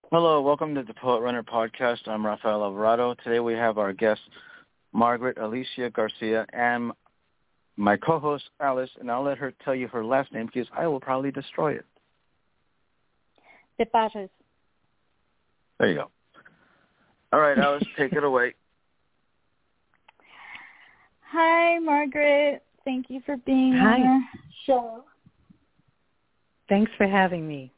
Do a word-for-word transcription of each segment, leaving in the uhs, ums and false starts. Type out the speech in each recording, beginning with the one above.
Hello, welcome to the Poet Runner podcast. I'm Rafael Alvarado. Today we have our guest, Margaret Alicia Garcia, and my co-host, Alice, and I'll let her tell you her last name because I will probably destroy it. De Pares. There you go. All right, Alice, take it away. Hi, Margaret. Thank you for being Hi. on our show. Thanks for having me.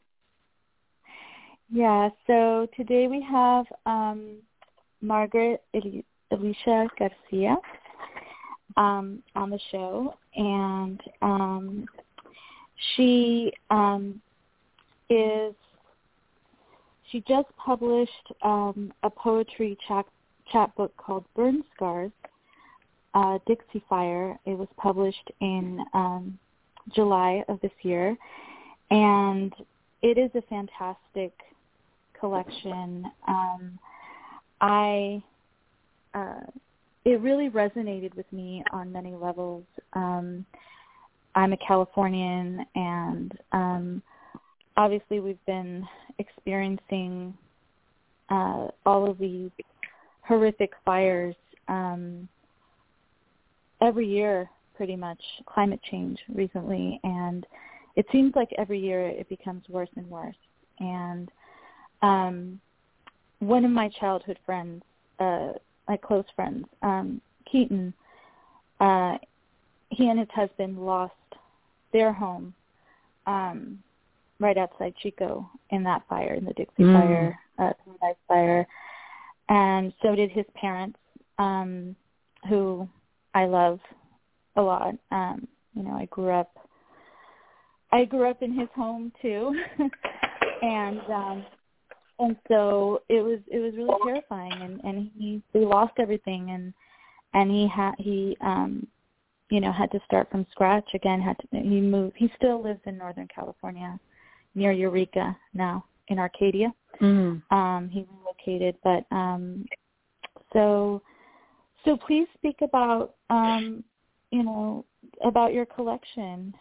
Yeah, so today we have um, Margaret El- Alicia Garcia um, on the show, and um, she um, is, she just published um, a poetry chat, chat book called Burn Scars, uh, Dixie Fire. It was published in um, July of this year, and it is a fantastic collection. Um, I uh, it really resonated with me on many levels. Um, I'm a Californian, and um, obviously we've been experiencing uh, all of these horrific fires um, every year, pretty much, climate change recently, and it seems like every year it becomes worse and worse. And Um, one of my childhood friends, uh, my close friends, um, Keaton, uh, he and his husband lost their home um, right outside Chico in that fire, in the Dixie Mm. Fire, uh, Paradise Fire, and so did his parents, um, who I love a lot. Um, you know, I grew up, I grew up in his home too, and um, And so it was it was really terrifying, and, and he he lost everything, and and he had he um you know had to start from scratch again. Had to he moved. He still lives in Northern California, near Eureka now in Arcadia. Mm. Um, he relocated, but um, so so please speak about um you know about your collection.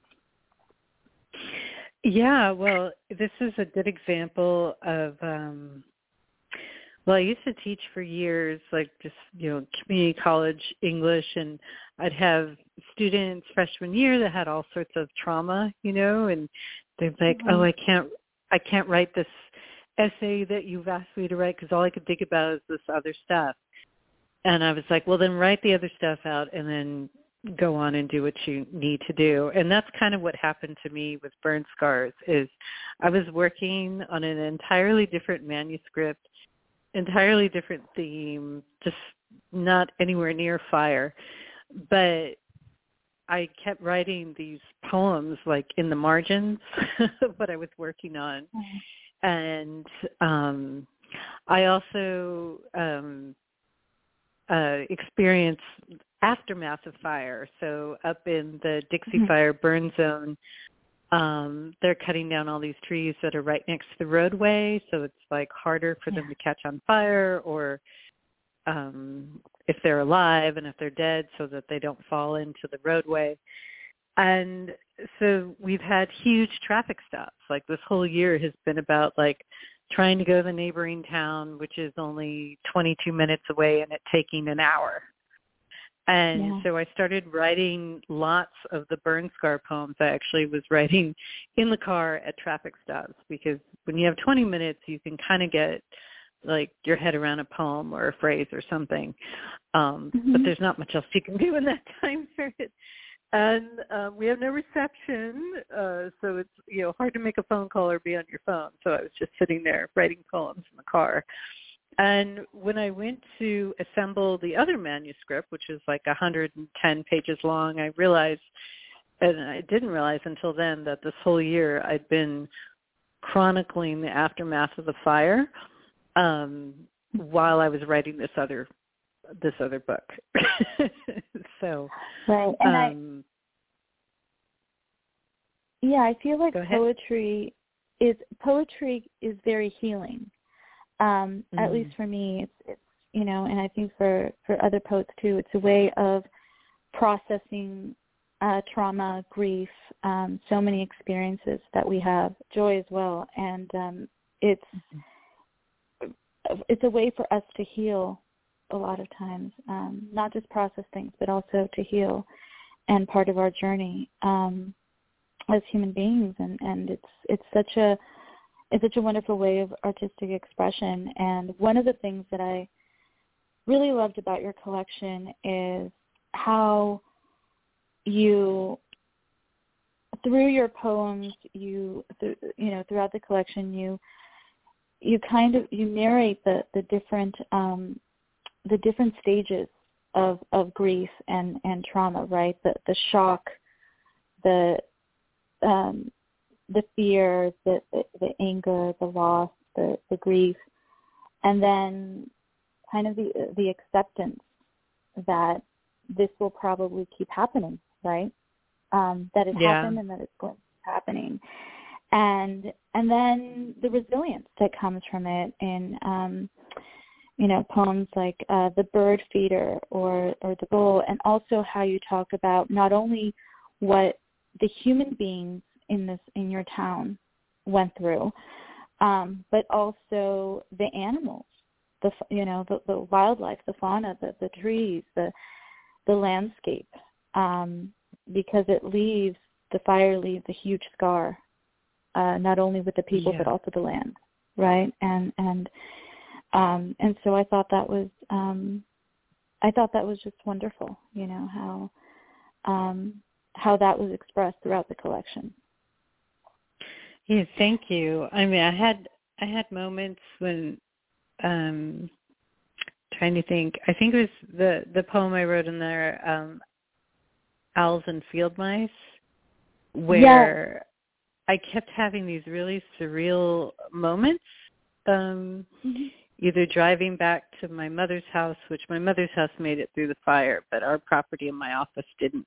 Yeah, well, this is a good example of, um, well, I used to teach for years, like just, you know, community college English, and I'd have students freshman year that had all sorts of trauma, you know, and they're like, Mm-hmm. oh, I can't, I can't write this essay that you've asked me to write because all I could think about is this other stuff. And I was like, well, then write the other stuff out and then go on and do what you need to do. And that's kind of what happened to me with Burn Scars. Is I was working on an entirely different manuscript, entirely different theme, just not anywhere near fire. But I kept writing these poems like in the margins of what I was working on. Mm-hmm. And um, I also um, uh, experienced aftermath of fire. So up in the Dixie mm-hmm. Fire burn zone, um, they're cutting down all these trees that are right next to the roadway. So it's like harder for yeah. them to catch on fire, or um, if they're alive and if they're dead, so that they don't fall into the roadway. And so we've had huge traffic stops. Like this whole year has been about like trying to go to the neighboring town, which is only twenty-two minutes away, and it taking an hour. And yeah. so I started writing lots of the Burn Scar poems. I actually was writing in the car at traffic stops, because when you have twenty minutes, you can kind of get like your head around a poem or a phrase or something. Um, mm-hmm. But there's not much else you can do in that time period. And um, we have no reception, uh, so it's, you know, hard to make a phone call or be on your phone. So I was just sitting there writing poems in the car. And when I went to assemble the other manuscript, which is like one hundred ten pages long, I realized, and I didn't realize until then, that this whole year I'd been chronicling the aftermath of the fire um, while I was writing this other this other book. So, right, and um, I, yeah, I feel like poetry is poetry is very healing. Um, mm. At least for me, it's, it's you know, and I think for, for other poets too, it's a way of processing uh, trauma, grief, um, so many experiences that we have, joy as well, and um, it's mm-hmm. it's a way for us to heal a lot of times, um, not just process things, but also to heal, and part of our journey um, as human beings. And, and it's it's such a it's such a wonderful way of artistic expression. And one of the things that I really loved about your collection is how you, through your poems, you th- you know throughout the collection, you you kind of you narrate the the different um, the different stages of, of grief and, and trauma, right? The the shock, the um, the fear, the, the the anger, the loss, the, the grief, and then kind of the the acceptance that this will probably keep happening, right? Um, that it yeah. happened and that it's going to keep happening. And and then the resilience that comes from it in, um, you know, poems like uh, The Bird Feeder or, or The Bull, and also how you talk about not only what the human beings in this in your town went through, um, but also the animals, the you know the, the wildlife, the fauna, the, the trees, the the landscape, um, because it leaves the fire leaves a huge scar, uh, not only with the people yeah. but also the land, right? And and um, and so I thought that was um, I thought that was just wonderful, you know how um, how that was expressed throughout the collection. Yeah, thank you. I mean, I had I had moments when um, trying to think. I think it was the the poem I wrote in there, um, Owls and Field Mice, where yes. I kept having these really surreal moments, um, mm-hmm. either driving back to my mother's house, which my mother's house made it through the fire, but our property in my office didn't.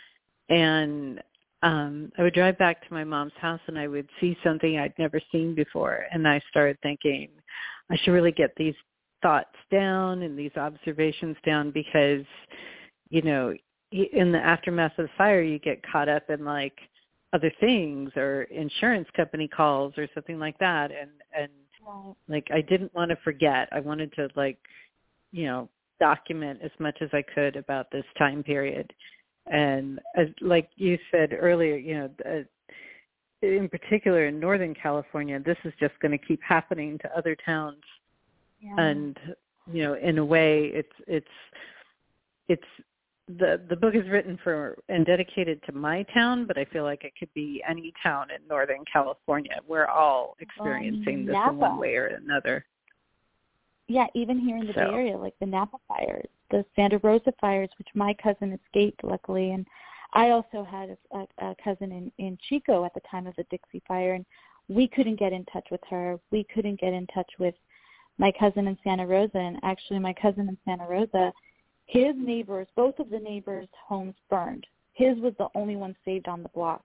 And um, I would drive back to my mom's house and I would see something I'd never seen before. And I started thinking, I should really get these thoughts down and these observations down because, you know, in the aftermath of the fire, you get caught up in like other things or insurance company calls or something like that. And, and right. like, I didn't want to forget. I wanted to like, you know, document as much as I could about this time period. And as, like you said earlier, you know, uh, in particular in Northern California, this is just going to keep happening to other towns. Yeah. And, you know, in a way, it's it's it's the the book is written for and dedicated to my town, but I feel like it could be any town in Northern California. We're all experiencing um, this in one way or another. Yeah, even here in the so. Bay Area, like the Napa fires, the Santa Rosa fires, which my cousin escaped, luckily. And I also had a, a, a cousin in, in Chico at the time of the Dixie Fire, and we couldn't get in touch with her. We couldn't get in touch with my cousin in Santa Rosa. And actually my cousin in Santa Rosa, his neighbors, both of the neighbors' homes burned. His was the only one saved on the block.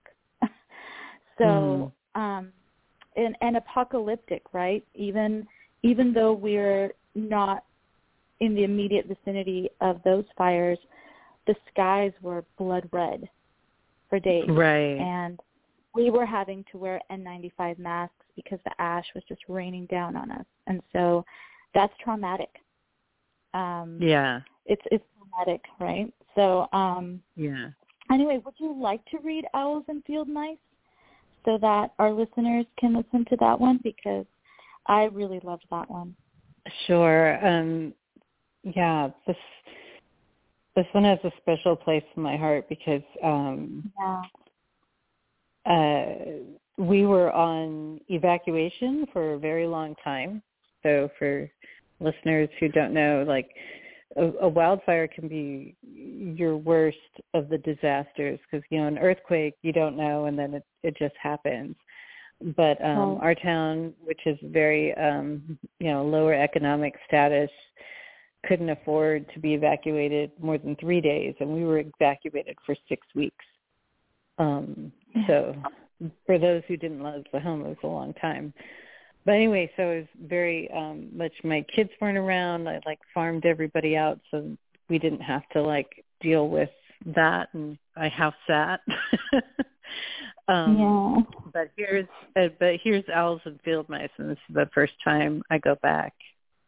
so, mm. um, and, and apocalyptic, right? Even even though we're not in the immediate vicinity of those fires, the skies were blood red for days. Right. And we were having to wear N ninety-five masks because the ash was just raining down on us. And so that's traumatic. Um, yeah. It's it's traumatic, right? So um, yeah. Anyway, would you like to read Owls and Field Mice so that our listeners can listen to that one? Because I really loved that one. Sure. Um, yeah, this this one has a special place in my heart because um, yeah. uh, we were on evacuation for a very long time. So for listeners who don't know, like a, a wildfire can be your worst of the disasters because, you know, an earthquake, you don't know, and then it, it just happens. But um, oh. our town, which is very, um, you know, lower economic status, couldn't afford to be evacuated more than three days, and we were evacuated for six weeks. Um, so for those who didn't love the home, it was a long time. But anyway, so it was very um, much my kids weren't around. I, like, farmed everybody out so we didn't have to, like, deal with that, and I house sat. Um, yeah. But here's uh, but here's Owls and Field Mice, and this is the first time I go back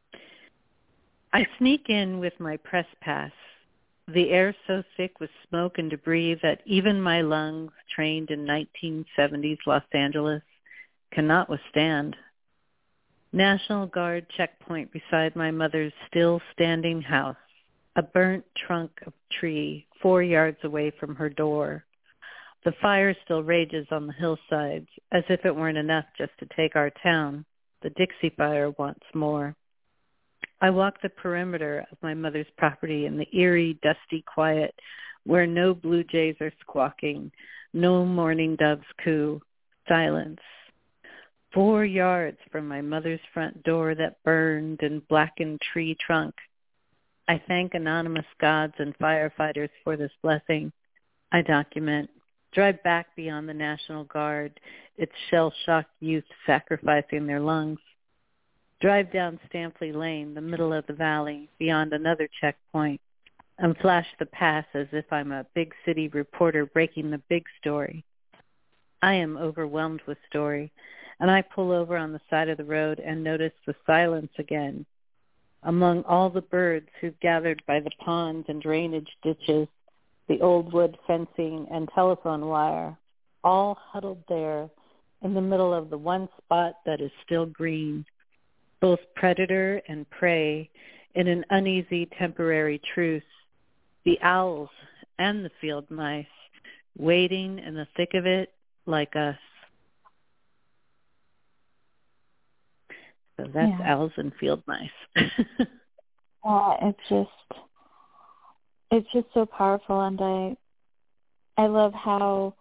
I sneak in with my press pass, the air so thick with smoke and debris that even my lungs, trained in nineteen seventies Los Angeles, cannot withstand. National Guard checkpoint beside my mother's still standing house, a burnt trunk of tree four yards away from her door. The fire still rages on the hillsides, as if it weren't enough just to take our town. The Dixie Fire wants more. I walk the perimeter of my mother's property in the eerie, dusty quiet where no blue jays are squawking, no mourning doves coo, silence. Four yards from my mother's front door that burned and blackened tree trunk. I thank anonymous gods and firefighters for this blessing. I document. Drive back beyond the National Guard, its shell-shocked youth sacrificing their lungs. Drive down Stampley Lane, the middle of the valley, beyond another checkpoint, and flash the pass as if I'm a big city reporter breaking the big story. I am overwhelmed with story, and I pull over on the side of the road and notice the silence again. Among all the birds who've gathered by the ponds and drainage ditches, the old wood fencing and telephone wire, all huddled there in the middle of the one spot that is still green, both predator and prey in an uneasy temporary truce, the owls and the field mice waiting in the thick of it like us. So that's yeah. Owls and field mice. Yeah, it's just, it's just so powerful, and I, I love how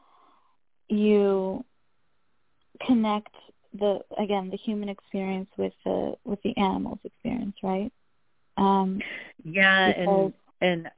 you connect the again the human experience with the with the animals experience, right? Um, yeah, and and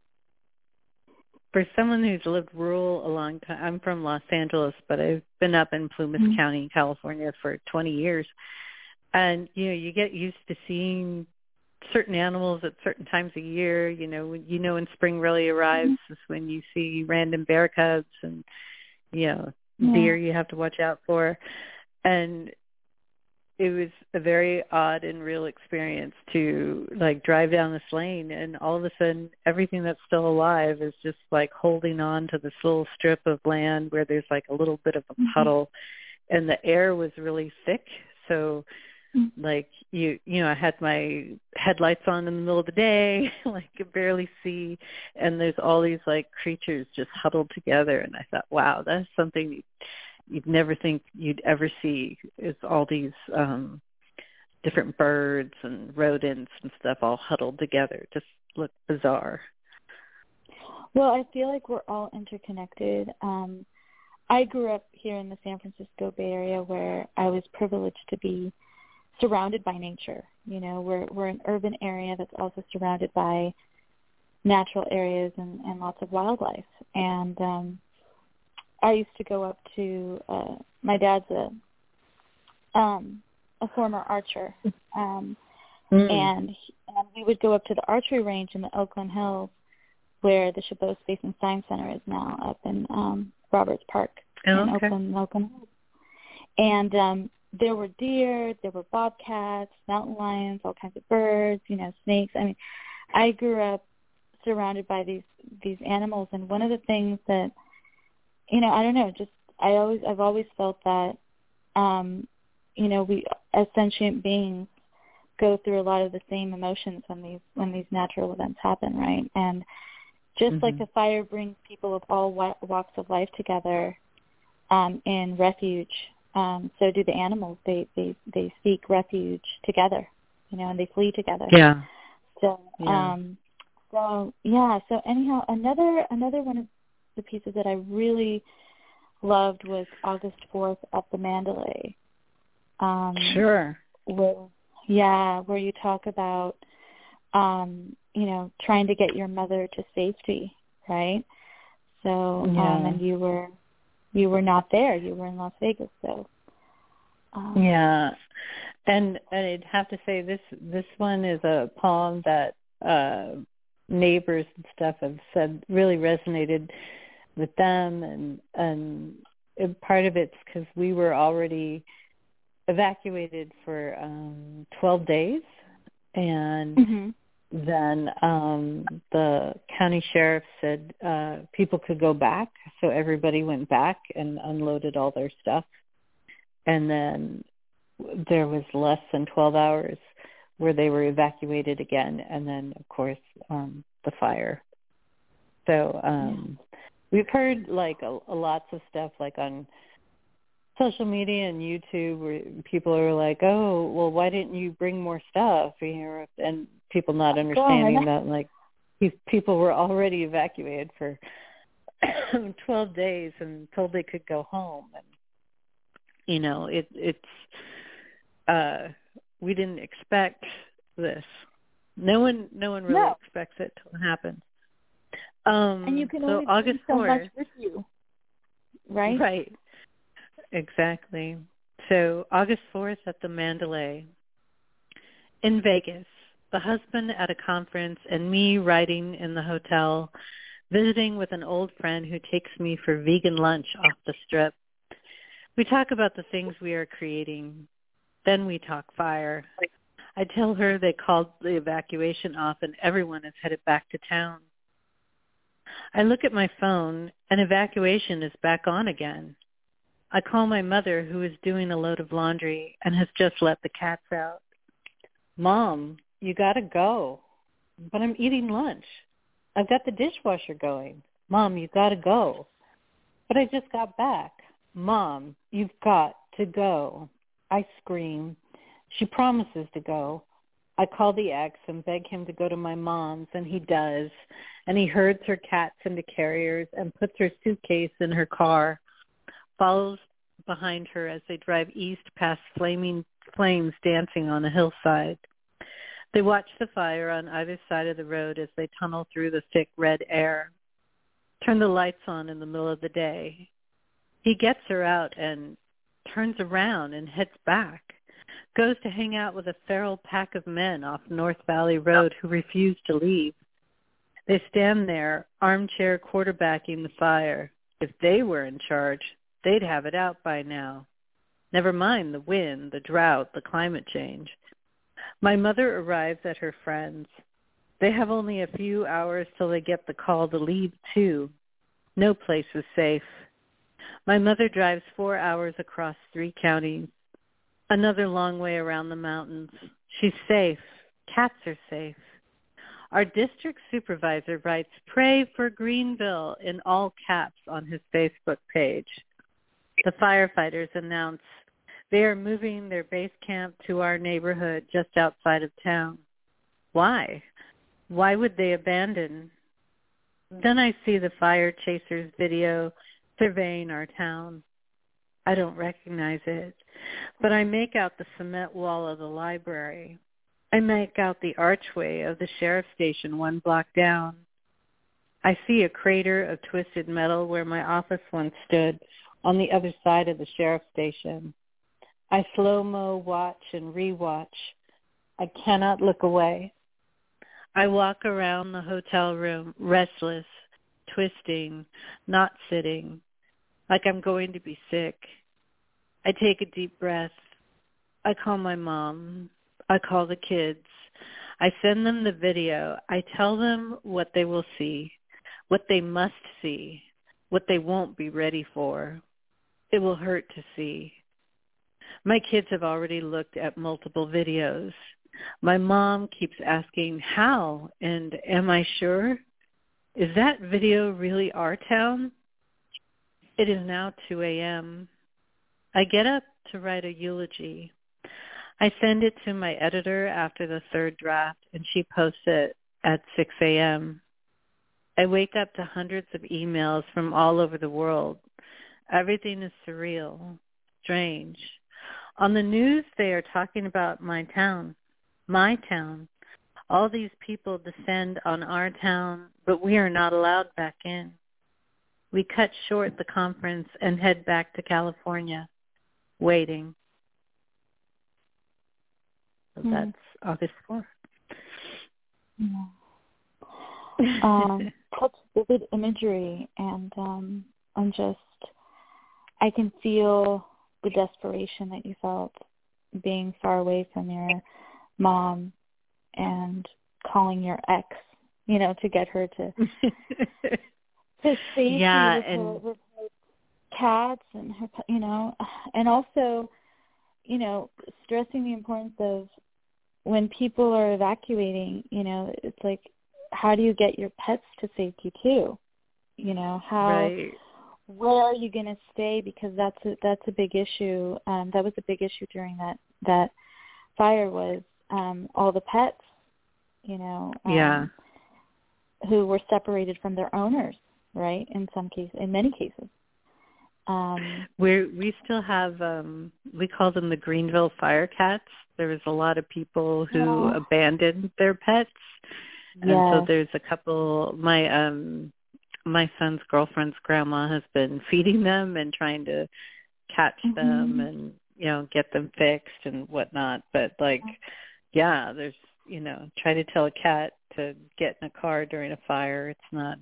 for someone who's lived rural a long time, I'm from Los Angeles, but I've been up in Plumas mm-hmm. County, California, for twenty years, and you know you get used to seeing certain animals at certain times of year. You know, when, you know when spring really arrives mm-hmm. is when you see random bear cubs and you know yeah. deer you have to watch out for. And it was a very odd and real experience to like drive down this lane, and all of a sudden everything that's still alive is just like holding on to this little strip of land where there's like a little bit of a puddle, mm-hmm. and the air was really thick. So mm-hmm. like you, you know, I had my headlights on in the middle of the day, like could barely see, and there's all these like creatures just huddled together, and I thought, wow, that's something you, you'd never think you'd ever see, is all these um, different birds and rodents and stuff all huddled together. Just look bizarre. Well, I feel like we're all interconnected. Um, I grew up here in the San Francisco Bay Area where I was privileged to be surrounded by nature. You know, we're, we're an urban area that's also surrounded by natural areas and, and lots of wildlife. And um I used to go up to, uh, my dad's a, um, a former archer, um, mm. and, he, and we would go up to the archery range in the Oakland Hills where the Chabot Space and Science Center is now, up in um, Roberts Park oh, in okay. Oakland, Oakland Hills. And um, there were deer, there were bobcats, mountain lions, all kinds of birds, you know, snakes. I mean, I grew up surrounded by these these animals, and one of the things that You know, I don't know, just I always I've always felt that um, you know, we as sentient beings go through a lot of the same emotions when these when these natural events happen, right? And just mm-hmm. like the fire brings people of all walks of life together um, in refuge, um, so do the animals. They, they they seek refuge together, you know, and they flee together. Yeah. So yeah. um, so yeah. So anyhow, another another one of the pieces that I really loved was August fourth at the Mandalay. Um, sure. Where, yeah, where you talk about, um, you know, trying to get your mother to safety, right? So, yeah. um, and you were, you were not there. You were in Las Vegas, so. Um, yeah, and, and I'd have to say this this one is a poem that uh, neighbors and stuff have said really resonated with them, and and part of it's because we were already evacuated for um, twelve days, And Mm-hmm. then um, the county sheriff said uh, people could go back, so everybody went back and unloaded all their stuff. And then there was less than twelve hours where they were evacuated again, and then, of course, um, the fire. So um, yeah. We've heard, like, a, a lots of stuff, like, on social media and YouTube where people are like, oh, well, why didn't you bring more stuff? You know, and people not understanding that, like, these people were already evacuated for twelve days and told they could go home. And, you know, it, it's, uh, we didn't expect this. No one, no one really no. expects it to happen. Um, and you can so only August bring so fourth, much with you, right? Right. Exactly. So August fourth at the Mandalay in Vegas, the husband at a conference and me riding in the hotel, visiting with an old friend who takes me for vegan lunch off the strip. We talk about the things we are creating. Then we talk fire. I tell her they called the evacuation off and everyone is headed back to town. I look at my phone and evacuation is back on again. I call my mother, who is doing a load of laundry and has just let the cats out. Mom, you got to go. But I'm eating lunch. I've got the dishwasher going. Mom, you got to go. But I just got back. Mom, you've got to go. I scream. She promises to go. I call the ex and beg him to go to my mom's, and he does. And he herds her cats into carriers and puts her suitcase in her car, follows behind her as they drive east past flaming flames dancing on a hillside. They watch the fire on either side of the road as they tunnel through the thick red air. Turn the lights on in the middle of the day. He gets her out and turns around and heads back, goes to hang out with a feral pack of men off North Valley Road who refuse to leave. They stand there, armchair quarterbacking the fire. If they were in charge, they'd have it out by now. Never mind the wind, the drought, the climate change. My mother arrives at her friends. They have only a few hours till they get the call to leave, too. No place is safe. My mother drives four hours across three counties, another long way around the mountains. She's safe. Cats are safe. Our district supervisor writes, "Pray for Greenville" in all caps on his Facebook page. The firefighters announce they are moving their base camp to our neighborhood just outside of town. Why? Why would they abandon? Then I see the fire chasers video surveying our town. I don't recognize it, but I make out the cement wall of the library. I make out the archway of the sheriff's station one block down. I see a crater of twisted metal where my office once stood on the other side of the sheriff's station. I slow-mo watch and rewatch. I cannot look away. I walk around the hotel room, restless, twisting, not sitting, like I'm going to be sick. I take a deep breath. I call my mom. I call the kids. I send them the video. I tell them what they will see, what they must see, what they won't be ready for. It will hurt to see. My kids have already looked at multiple videos. My mom keeps asking, how, and am I sure? Is that video really our town? It is now two a.m. I get up to write a eulogy. I send it to my editor after the third draft, and she posts it at six a.m. I wake up to hundreds of emails from all over the world. Everything is surreal, strange. On the news, they are talking about my town, my town. All these people descend on our town, but we are not allowed back in. We cut short the conference and head back to California, waiting. So Mm. that's August fourth. Yeah. um, such vivid imagery, and um, I'm just, I can feel the desperation that you felt being far away from your mom and calling your ex, you know, to get her to to safety yeah, with, and her, with her cats and her, you know, and also, you know, stressing the importance of when people are evacuating, you know, it's like, how do you get your pets to safety too? You know, how, right. where are you going to stay? Because that's a, that's a big issue. Um, that was a big issue during that, that fire was um, all the pets, you know, um, yeah. who were separated from their owners, right? In some cases, in many cases. Um, we we still have, um, we call them the Greenville Fire Cats. There was a lot of people who oh, abandoned their pets. And yes. so there's a couple, my, um, my son's girlfriend's grandma has been feeding them and trying to catch Mm-hmm. them and, you know, get them fixed and whatnot. But like, yeah, there's, you know, try to tell a cat to get in a car during a fire. It's not,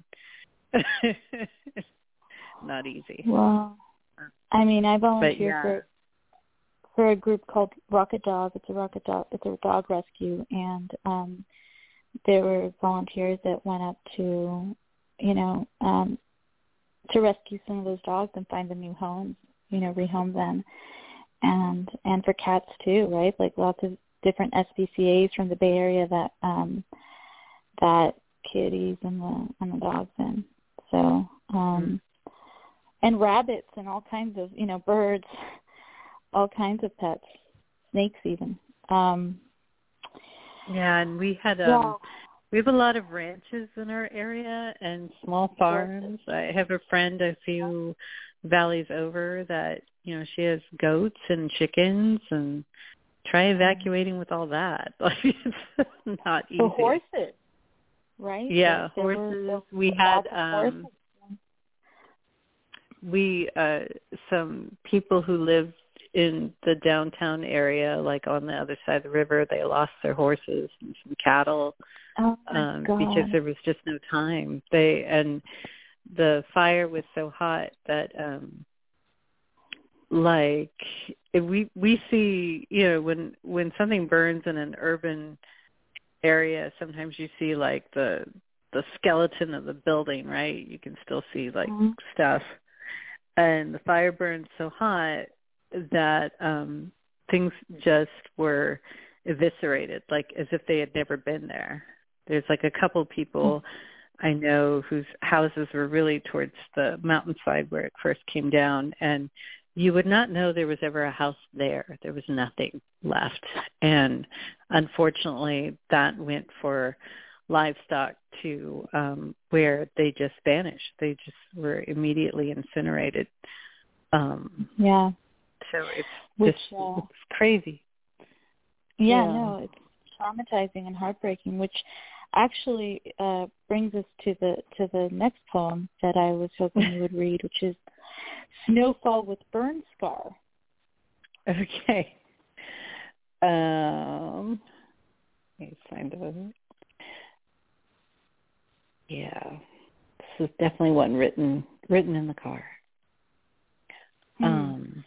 not easy. Well, I mean, I volunteered yeah. for for a group called Rocket Dog. It's a rocket dog. It's a dog rescue, and um, there were volunteers that went up to, you know, um, to rescue some of those dogs and find them new homes. You know, rehome them, and and for cats too, right? Like lots of different S P C As from the Bay Area that um, that kitties and the and the dogs in. So. Um, mm-hmm. And rabbits and all kinds of, you know, birds, all kinds of pets, snakes even. Um, yeah, and we had um, yeah. we have a lot of ranches in our area and small farms. I have a friend a few valleys over that, you know, she has goats and chickens, and try evacuating with all that. Like, it's not easy. The horses, right? Yeah, there horses. Were, we had um, horses. we uh, some people who lived in the downtown area, like on the other side of the river, they lost their horses and some cattle oh um, God. because there was just no time. They and the fire was so hot that um, like we we see, you know, when when something burns in an urban area, sometimes you see like the the skeleton of the building, right? You can still see like mm-hmm. stuff. And the fire burned so hot that um, things just were eviscerated, like as if they had never been there. There's like a couple people I know whose houses were really towards the mountainside where it first came down, and you would not know there was ever a house there. There was nothing left. And unfortunately, that went for livestock to um, where they just vanished. They just were immediately incinerated. Um, yeah. So it's Which, just uh, it's crazy. Yeah, yeah, no, it's traumatizing and heartbreaking, which actually uh, brings us to the to the next poem that I was hoping you would read, which is Snowfall with Burn Scar. Okay. Um, let me find it. Yeah, this is definitely one written written in the car. Hmm. Um,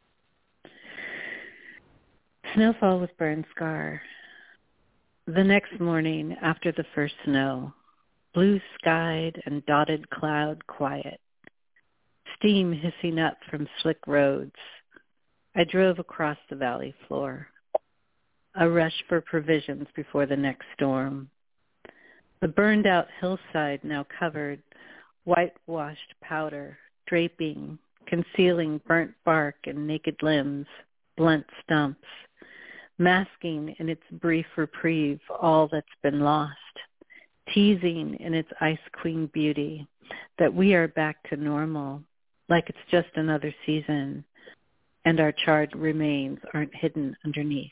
Snowfall with Burn Scar. The next morning, after the first snow, blue-skied and dotted cloud quiet, steam hissing up from slick roads, I drove across the valley floor, a rush for provisions before the next storm. The burned-out hillside now covered, whitewashed powder, draping, concealing burnt bark and naked limbs, blunt stumps, masking in its brief reprieve all that's been lost, teasing in its ice queen beauty that we are back to normal, like it's just another season, and our charred remains aren't hidden underneath.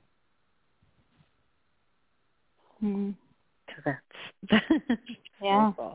Mm. So that's yeah. Snowfall.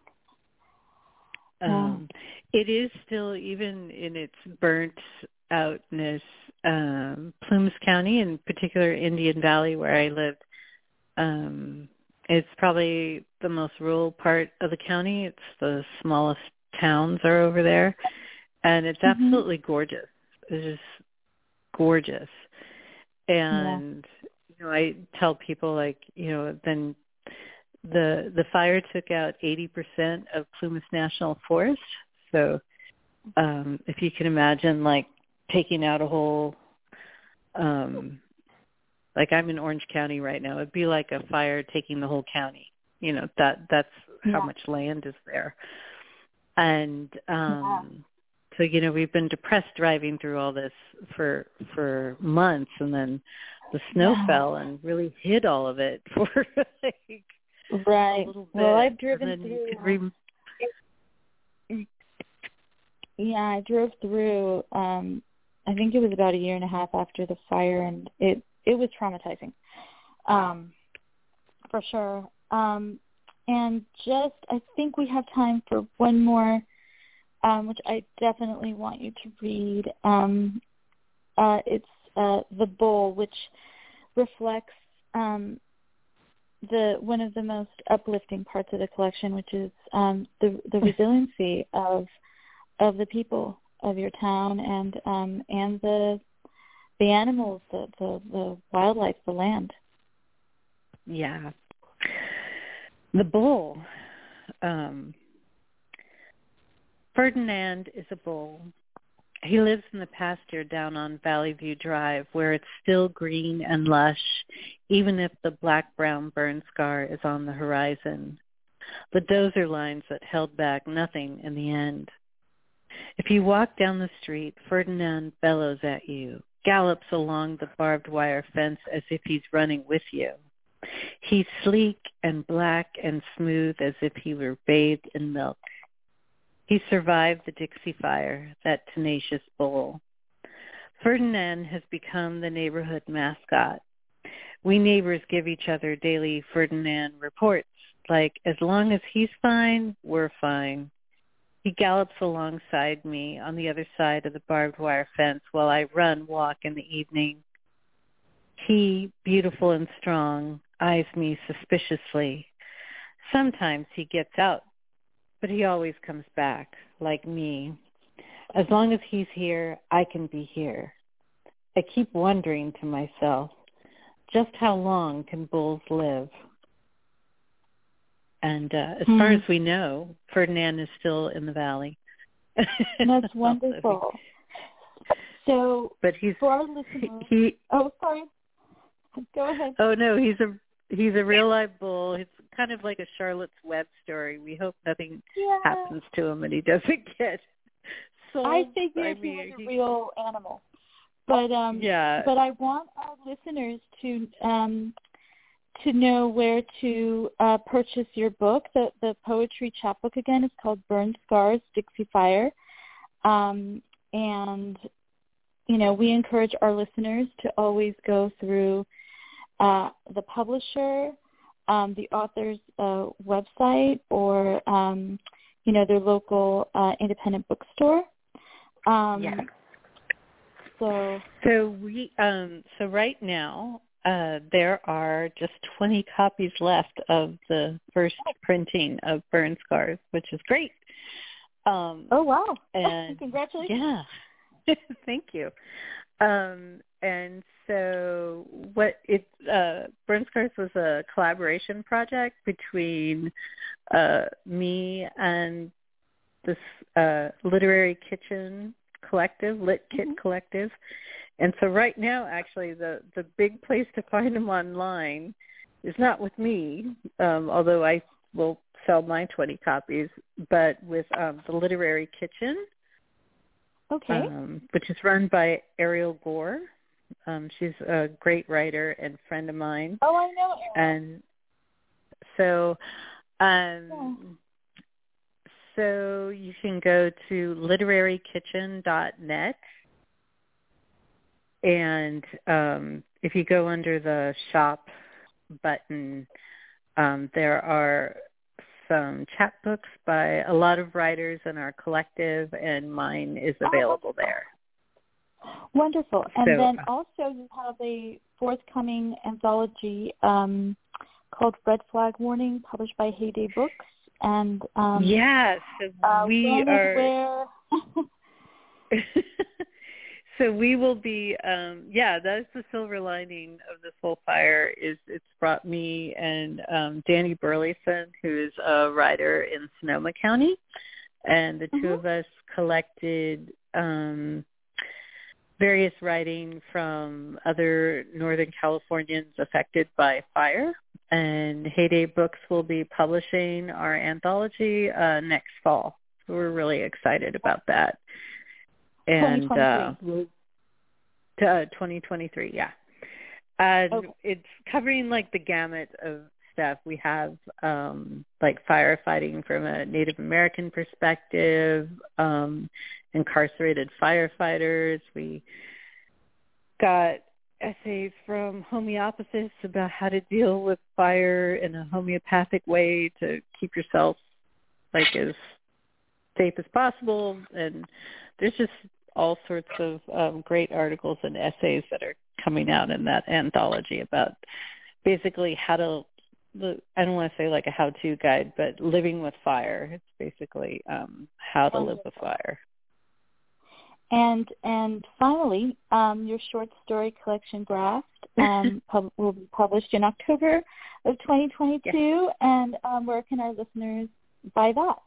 Um, yeah. It is still, even in its burnt outness, um, Plumas County, in particular Indian Valley where I lived, um, it's probably the most rural part of the county. It's the smallest towns are over there, and it's mm-hmm. absolutely gorgeous. It's just gorgeous. And yeah. you know, I tell people, like, you know, then the the fire took out eighty percent of Plumas National Forest. So um, if you can imagine, like, taking out a whole, um, like I'm in Orange County right now, it'd be like a fire taking the whole county. You know, that that's yeah. how much land is there. And um, yeah. so, you know, we've been depressed driving through all this for for months, and then the snow yeah. fell and really hid all of it for like right. a little bit. Well, I've driven through. Re- yeah, I drove through. Um, I think it was about a year and a half after the fire, and it it was traumatizing, um, for sure. Um, and just, I think we have time for one more, um, which I definitely want you to read. Um, uh, it's uh, The Bull, which reflects um, the one of the most uplifting parts of the collection, which is um, the the resiliency of of the people of your town and um, and the the animals, the, the the wildlife, the land. Yeah. The bull. Um, Ferdinand is a bull. He lives in the pasture down on Valley View Drive, where it's still green and lush, even if the black-brown burn scar is on the horizon. The dozer lines that held back nothing in the end. If you walk down the street, Ferdinand bellows at you, gallops along the barbed wire fence as if he's running with you. He's sleek and black and smooth as if he were bathed in milk. He survived the Dixie Fire, that tenacious bull. Ferdinand has become the neighborhood mascot. We neighbors give each other daily Ferdinand reports, like, as long as he's fine, we're fine. He gallops alongside me on the other side of the barbed wire fence while I run walk in the evening. He, beautiful and strong, eyes me suspiciously. Sometimes he gets out, but he always comes back, like me. As long as he's here, I can be here. I keep wondering to myself, just how long can bulls live? And uh, as mm. far as we know, Ferdinand is still in the valley. That's wonderful. So, but he's for our listeners, he. Oh, sorry. Go ahead. Oh no, he's a he's a real live bull. It's kind of like a Charlotte's Web story. We hope nothing yeah. happens to him and he doesn't get sold. I figured I he mean, was a he, real animal, but um, yeah. But I want our listeners to um to know where to uh, purchase your book. The the poetry chapbook again is called Burn Scars, Dixie Fire, um, and you know we encourage our listeners to always go through uh, the publisher, um, the author's uh, website, or um, you know their local uh, independent bookstore. Um, yeah. So so we um, so right now. Uh, there are just twenty copies left of the first printing of Burn Scars, which is great. Um, oh, wow. And congratulations. Yeah. Thank you. Um, and so what it uh, Burn Scars was a collaboration project between uh, me and this uh, Literary Kitchen Collective, Lit Kit mm-hmm. Collective. And so right now, actually, the, the big place to find them online is not with me, um, although I will sell my twenty copies, but with um, the Literary Kitchen, okay, um, which is run by Ariel Gore. Um, she's a great writer and friend of mine. Oh, I know Ariel. And so, um, yeah. so you can go to literary kitchen dot net. And um, if you go under the shop button, um, there are some chapbooks by a lot of writers in our collective, and mine is available oh, there. Wonderful. And so, then also you have a forthcoming anthology um, called Red Flag Warning, published by Heyday Books. And um, yes, uh, we when are. And where? So we will be, um, yeah, that's the silver lining of this whole fire is it's brought me and um, Danny Burleson, who is a writer in Sonoma County, and the mm-hmm. two of us collected um, various writing from other Northern Californians affected by fire. And Heyday Books will be publishing our anthology uh, next fall. So we're really excited about that. And uh, uh, twenty twenty-three, yeah. And okay. It's covering like the gamut of stuff. We have um, like firefighting from a Native American perspective, um, incarcerated firefighters. We got essays from homeopathists about how to deal with fire in a homeopathic way to keep yourself like as safe as possible. And there's just all sorts of um, great articles and essays that are coming out in that anthology about basically how to, I don't want to say like a how-to guide, but living with fire. It's basically um, how to live with fire. And and finally, um, your short story collection, Graft, um, pub- will be published in October of twenty twenty-two. Yes. And um, where can our listeners buy that?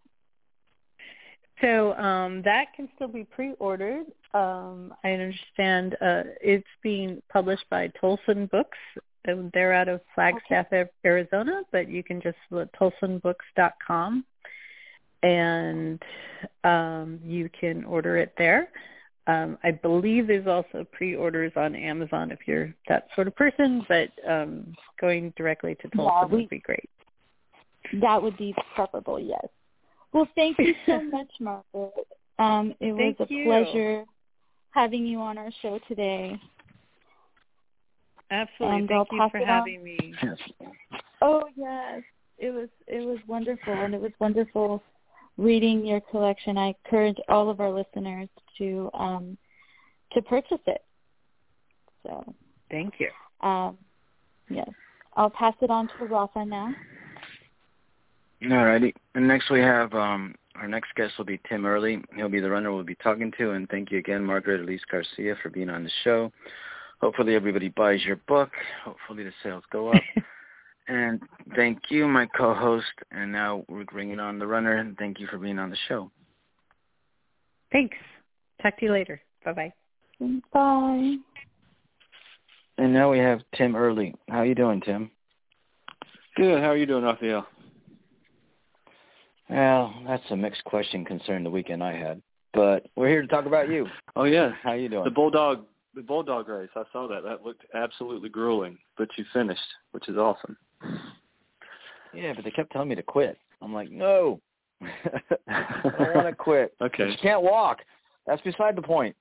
So um, that can still be pre-ordered. Um, I understand uh, it's being published by Tolson Books. They're out of Flagstaff, okay. Arizona, but you can just look at tolson books dot com, and um, you can order it there. Um, I believe there's also pre-orders on Amazon if you're that sort of person, but um, going directly to Tolson yeah, we, would be great. That would be preferable, yes. Well, thank you so much, Margaret. Um, it was thank a you. pleasure having you on our show today. Absolutely. And thank I'll you pass for it having on. me. Oh, yes. It was it was wonderful, and it was wonderful reading your collection. I encourage all of our listeners to um, to purchase it. So thank you. Um, yes. I'll pass it on to Rafa now. All righty. And next we have um, our next guest will be Tim Early. He'll be the runner we'll be talking to. And thank you again, Margaret Elise Garcia, for being on the show. Hopefully everybody buys your book. Hopefully the sales go up. And thank you, my co-host. And now we're bringing on the runner. And thank you for being on the show. Thanks. Talk to you later. Bye-bye. Bye. And now we have Tim Early. How are you doing, Tim? Good. How are you doing, Raphael? Well, that's a mixed question concerning the weekend I had. But we're here to talk about you. Oh, yeah. How you doing? The Bulldog the Bulldog race. I saw that. That looked absolutely grueling, but you finished, which is awesome. Yeah, but they kept telling me to quit. I'm like, no. I don't want to quit. Okay. But you can't walk. That's beside the point.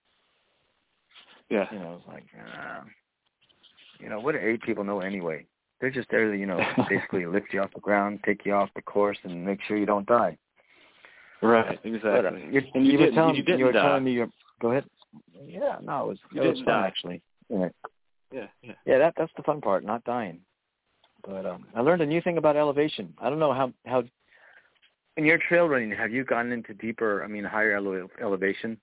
Yeah. You know, it's like, uh, you know, what do eight people know anyway? They're just there to, you know, basically lift you off the ground, take you off the course, and make sure you don't die. Right, exactly. But, uh, you're, and you, you, didn't, were telling, you didn't you were die. telling me you're, go ahead. Yeah, no, it was, you it was didn't fun, die. actually. Yeah, yeah. Yeah, yeah that, that's the fun part, not dying. But um, I learned a new thing about elevation. I don't know how, how, in your trail running, have you gotten into deeper, I mean, higher ele- elevation?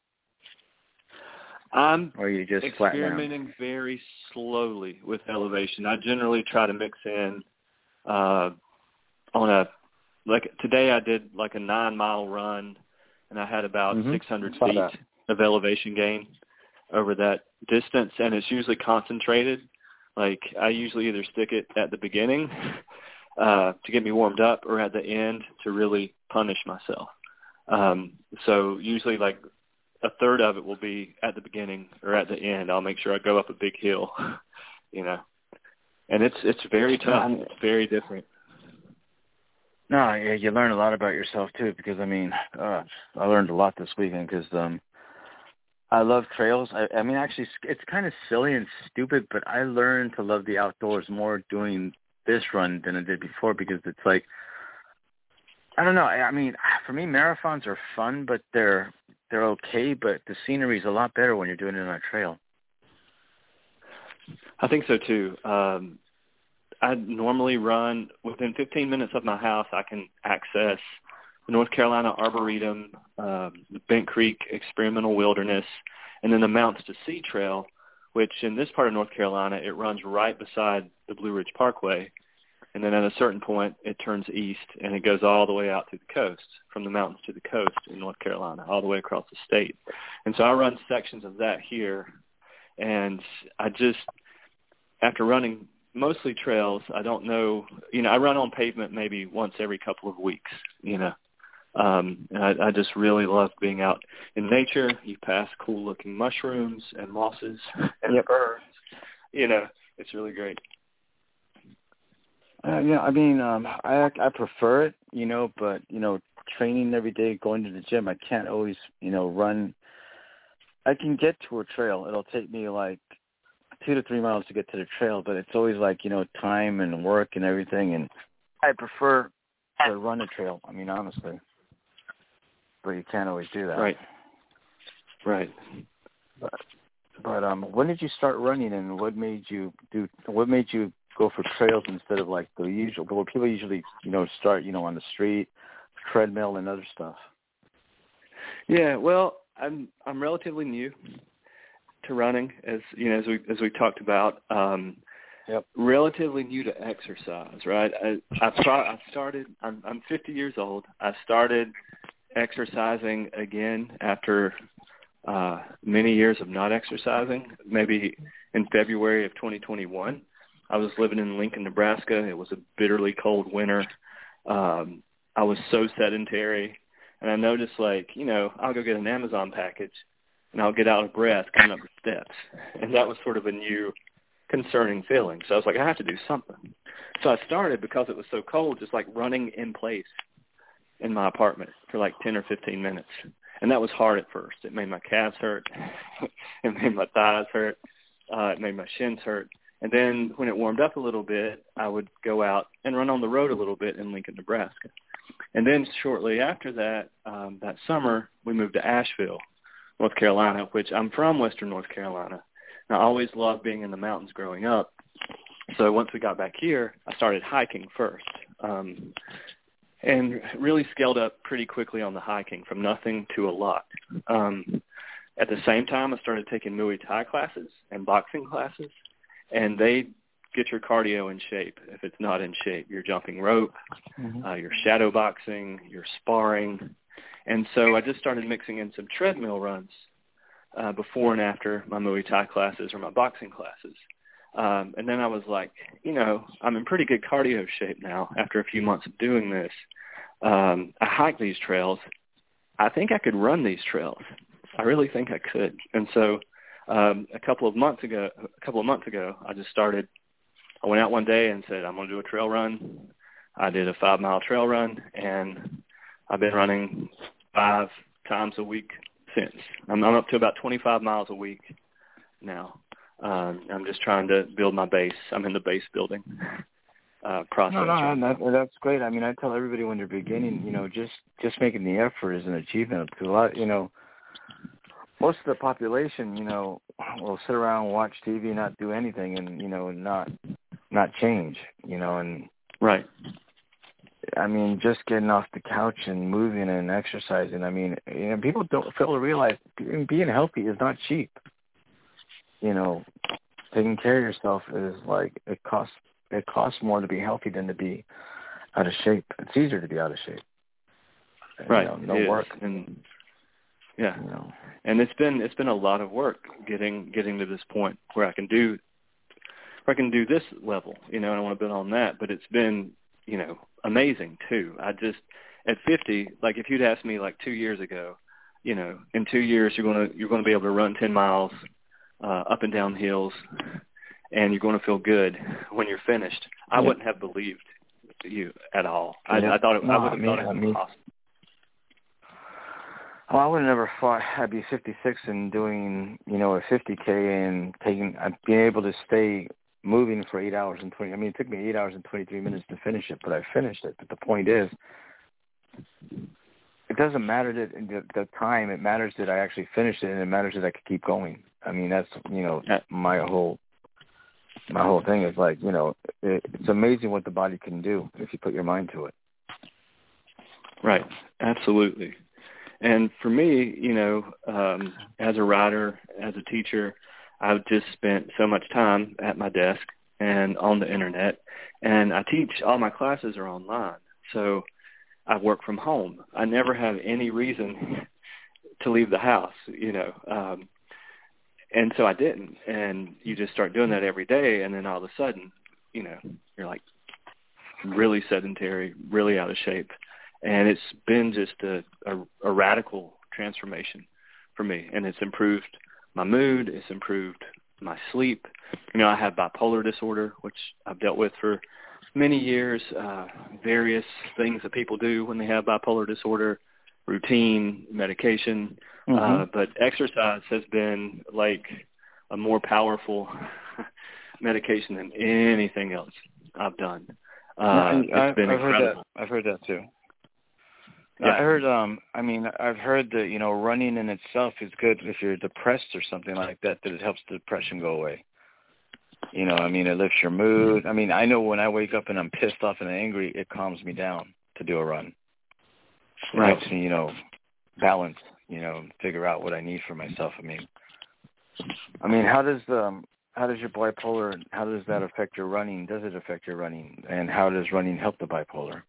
I'm or you just experimenting very slowly with elevation. I generally try to mix in uh, on a, like today I did like a nine mile run and I had about mm-hmm. six hundred feet that. of elevation gain over that distance, and it's usually concentrated. Like I usually either stick it at the beginning uh, to get me warmed up or at the end to really punish myself. Um, so usually like a third of it will be at the beginning or at the end. I'll make sure I go up a big hill, you know. And it's it's very tough. It's very different. No, yeah, you learn a lot about yourself too. Because I mean, uh, I learned a lot this weekend because um, I love trails. I, I mean, actually, it's kind of silly and stupid, but I learned to love the outdoors more doing this run than I did before because it's like, I don't know. I, I mean, for me, marathons are fun, but they're they're okay. But the scenery is a lot better when you're doing it on a trail. I think so too. Um, I normally run within fifteen minutes of my house. I can access the North Carolina Arboretum, um, the Bent Creek Experimental Wilderness, And then the Mountains to Sea Trail, which in this part of North Carolina, it runs right beside the Blue Ridge Parkway. And then at a certain point, it turns east, and it goes all the way out to the coast, from the mountains to the coast in North Carolina, all the way across the state. And so I run sections of that here. And I just, after running mostly trails, I don't know, you know, I run on pavement maybe once every couple of weeks, you know. Um, and I, I just really love being out in nature. You pass cool-looking mushrooms and mosses and yep. birds. You know, it's really great. Uh, yeah, I mean, um, I I prefer it, you know, but, you know, training every day, going to the gym, I can't always, you know, run. I can get to a trail. It'll take me like two to three miles to get to the trail, but it's always like, you know, time and work and everything, and I prefer to run a trail, I mean, honestly. But you can't always do that. Right. Right. But, but um, when did you start running, and what made you do, what made you go for trails instead of like the usual, well, people usually, you know, start, you know, on the street, treadmill and other stuff? Yeah, well, I'm I'm relatively new to running, as you know, as we as we talked about. Um, yep. Relatively new to exercise, right? I I, I started. I'm I'm fifty years old. I started exercising again after uh, many years of not exercising. Maybe in February of twenty twenty-one. I was living in Lincoln, Nebraska. It was a bitterly cold winter. Um, I was so sedentary, and I noticed, like, you know, I'll go get an Amazon package, and I'll get out of breath coming up the steps. And that was sort of a new concerning feeling. So I was like, I have to do something. So I started, because it was so cold, just like running in place in my apartment for like ten or fifteen minutes. And that was hard at first. It made my calves hurt. It made my thighs hurt. Uh, it made my shins hurt. And then when it warmed up a little bit, I would go out and run on the road a little bit in Lincoln, Nebraska. And then shortly after that, um, that summer, we moved to Asheville, North Carolina, which I'm from Western North Carolina. And I always loved being in the mountains growing up. So once we got back here, I started hiking first, um, and really scaled up pretty quickly on the hiking, from nothing to a lot. Um, at the same time, I started taking Muay Thai classes and boxing classes. And they get your cardio in shape. If it's not in shape, you're jumping rope, mm-hmm. uh, you're shadow boxing, you're sparring. And so I just started mixing in some treadmill runs uh, before and after my Muay Thai classes or my boxing classes. Um, and then I was like, you know, I'm in pretty good cardio shape now after a few months of doing this. Um, I hike these trails. I think I could run these trails. I really think I could. And so Um, a couple of months ago, a couple of months ago, I just started. I went out one day and said, I'm going to do a trail run. I did a five mile trail run, and I've been running five times a week since. I'm, I'm up to about twenty-five miles a week now. Um, I'm just trying to build my base. I'm in the base building uh, process. No, no, no that, that's great. I mean, I tell everybody when they're beginning, you know, just, just making the effort is an achievement. Because a lot, you know, most of the population, you know, will sit around and watch T V and not do anything, and, you know, not not change, you know, and right. I mean, just getting off the couch and moving and exercising. I mean, you know, people don't fail to realize being healthy is not cheap. You know, taking care of yourself is like it costs. It costs more to be healthy than to be out of shape. It's easier to be out of shape. And, right. You know, no it work. Is. And yeah. You know. And it's been it's been a lot of work getting getting to this point where I can do where I can do this level, you know, and I want to build on that. But it's been, you know, amazing too. I just at fifty, like if you'd asked me like two years ago, you know, in two years you're gonna you're gonna be able to run ten miles uh, up and down hills, and you're going to feel good when you're finished. I yeah. wouldn't have believed you at all. I, yeah. I thought it, no, I would have I mean, thought it was I mean, impossible. Well, I would have never thought I'd be fifty-six and doing, you know, a fifty K and taking, being able to stay moving for eight hours and twenty. I mean, it took me eight hours and twenty-three minutes to finish it, but I finished it. But the point is, it doesn't matter that the, the time. It matters that I actually finished it, and it matters that I could keep going. I mean, that's, you know, my whole my whole thing is like, you know, it, it's amazing what the body can do if you put your mind to it. Right. Absolutely. And for me, you know, um, as a writer, as a teacher, I've just spent so much time at my desk and on the internet, and I teach, all my classes are online. So I work from home. I never have any reason to leave the house, you know. Um, and so I didn't. And you just start doing that every day, and then all of a sudden, you know, you're like really sedentary, really out of shape. And it's been just a, a, a radical transformation for me. And it's improved my mood. It's improved my sleep. You know, I have bipolar disorder, which I've dealt with for many years, uh, various things that people do when they have bipolar disorder, routine, medication. Mm-hmm. Uh, but exercise has been like a more powerful medication than anything else I've done. Uh, I, it's I've, been I've heard incredible. that. I've heard that too. Yeah. I heard, um, I mean, I've heard that, you know, running in itself is good if you're depressed or something like that, that it helps the depression go away. You know, I mean, it lifts your mood. I mean, I know when I wake up and I'm pissed off and angry, it calms me down to do a run. It Right. helps me, you know, balance, you know, figure out what I need for myself. I mean, I mean, how does um, how does your bipolar, how does that affect your running? Does it affect your running? And how does running help the bipolar?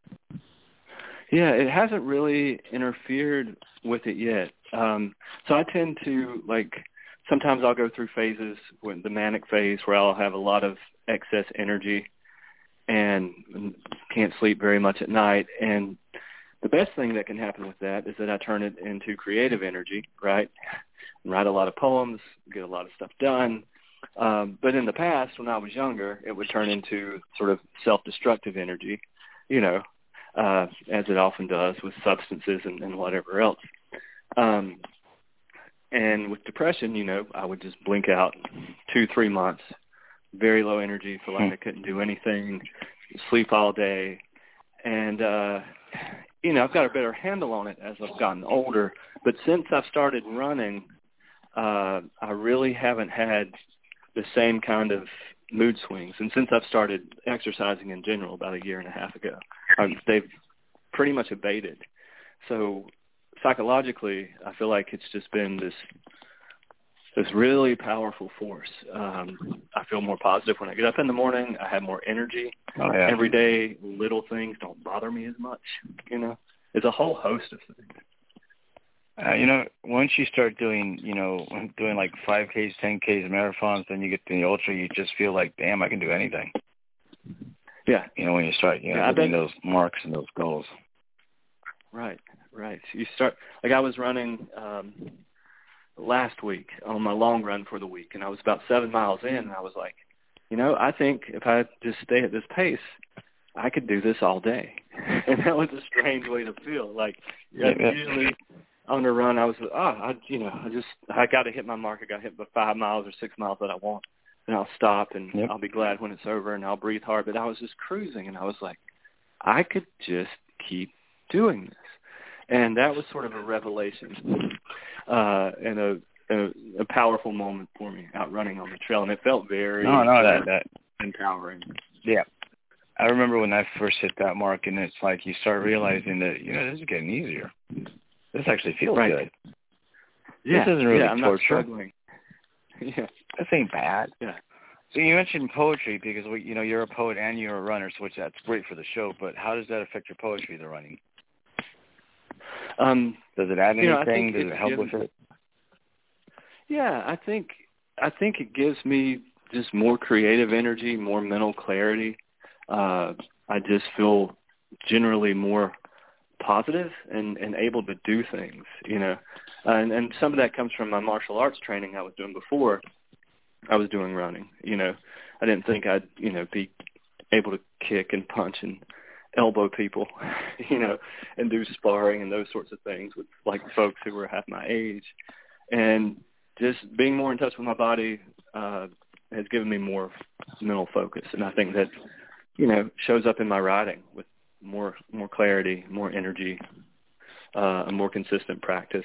Yeah, it hasn't really interfered with it yet. Um, so I tend to, like, sometimes I'll go through phases, when the manic phase, where I'll have a lot of excess energy and can't sleep very much at night. And the best thing that can happen with that is that I turn it into creative energy, right? Write a lot of poems, get a lot of stuff done. Um, but in the past, when I was younger, it would turn into sort of self-destructive energy, you know, uh, as it often does with substances and, and whatever else. Um, and with depression, you know, I would just blink out two, three months, very low energy, feel like I couldn't do anything, sleep all day. And, uh, you know, I've got a better handle on it as I've gotten older. But since I've started running, uh, I really haven't had the same kind of mood swings. And since I've started exercising in general about a year and a half ago, um, they've pretty much abated. So psychologically, I feel like it's just been this this really powerful force. Um, I feel more positive when I get up in the morning. I have more energy. Oh, yeah. Every day, little things don't bother me as much, you know. It's a whole host of things. Uh, you know, once you start doing, you know, doing like five Ks, ten Ks, marathons, then you get to the ultra, you just feel like, damn, I can do anything. Yeah. You know, when you start, you know, yeah, hitting those marks and those goals. Right, right. You start, like I was running um, last week on my long run for the week, and I was about seven miles in, and I was like, you know, I think if I just stay at this pace, I could do this all day. And that was a strange way to feel. Like, yeah, yeah. Usually on the run, I was, oh, I, you know, I just, I got to hit my mark. I got to hit the five miles or six miles that I want, and I'll stop, and yep. I'll be glad when it's over, and I'll breathe hard. But I was just cruising, and I was like, I could just keep doing this. And that was sort of a revelation uh, and a, a, a powerful moment for me out running on the trail, and it felt very no, no, that, that empowering. Yeah. I remember when I first hit that mark, and it's like you start realizing that, you know, this is getting easier. This actually feels right. good. Yeah, this isn't really yeah, I'm torture. Not struggling. Yeah. This ain't bad. Yeah. So you mentioned poetry because, we, you know, you're a poet and you're a runner, so which that's great for the show, but how does that affect your poetry, the running? Um, Does it add anything? You know, I think Does it help gives, with it? Yeah, I think I think it gives me just more creative energy, more mental clarity. Uh, I just feel generally more positive and, and able to do things, you know. Uh, and, and some of that comes from my martial arts training I was doing before I was doing running. You know, I didn't think I'd, you know, be able to kick and punch and elbow people, you know, and do sparring and those sorts of things with like folks who were half my age. And just being more in touch with my body uh, has given me more mental focus. And I think that, you know, shows up in my writing with more more clarity, more energy, uh, a more consistent practice.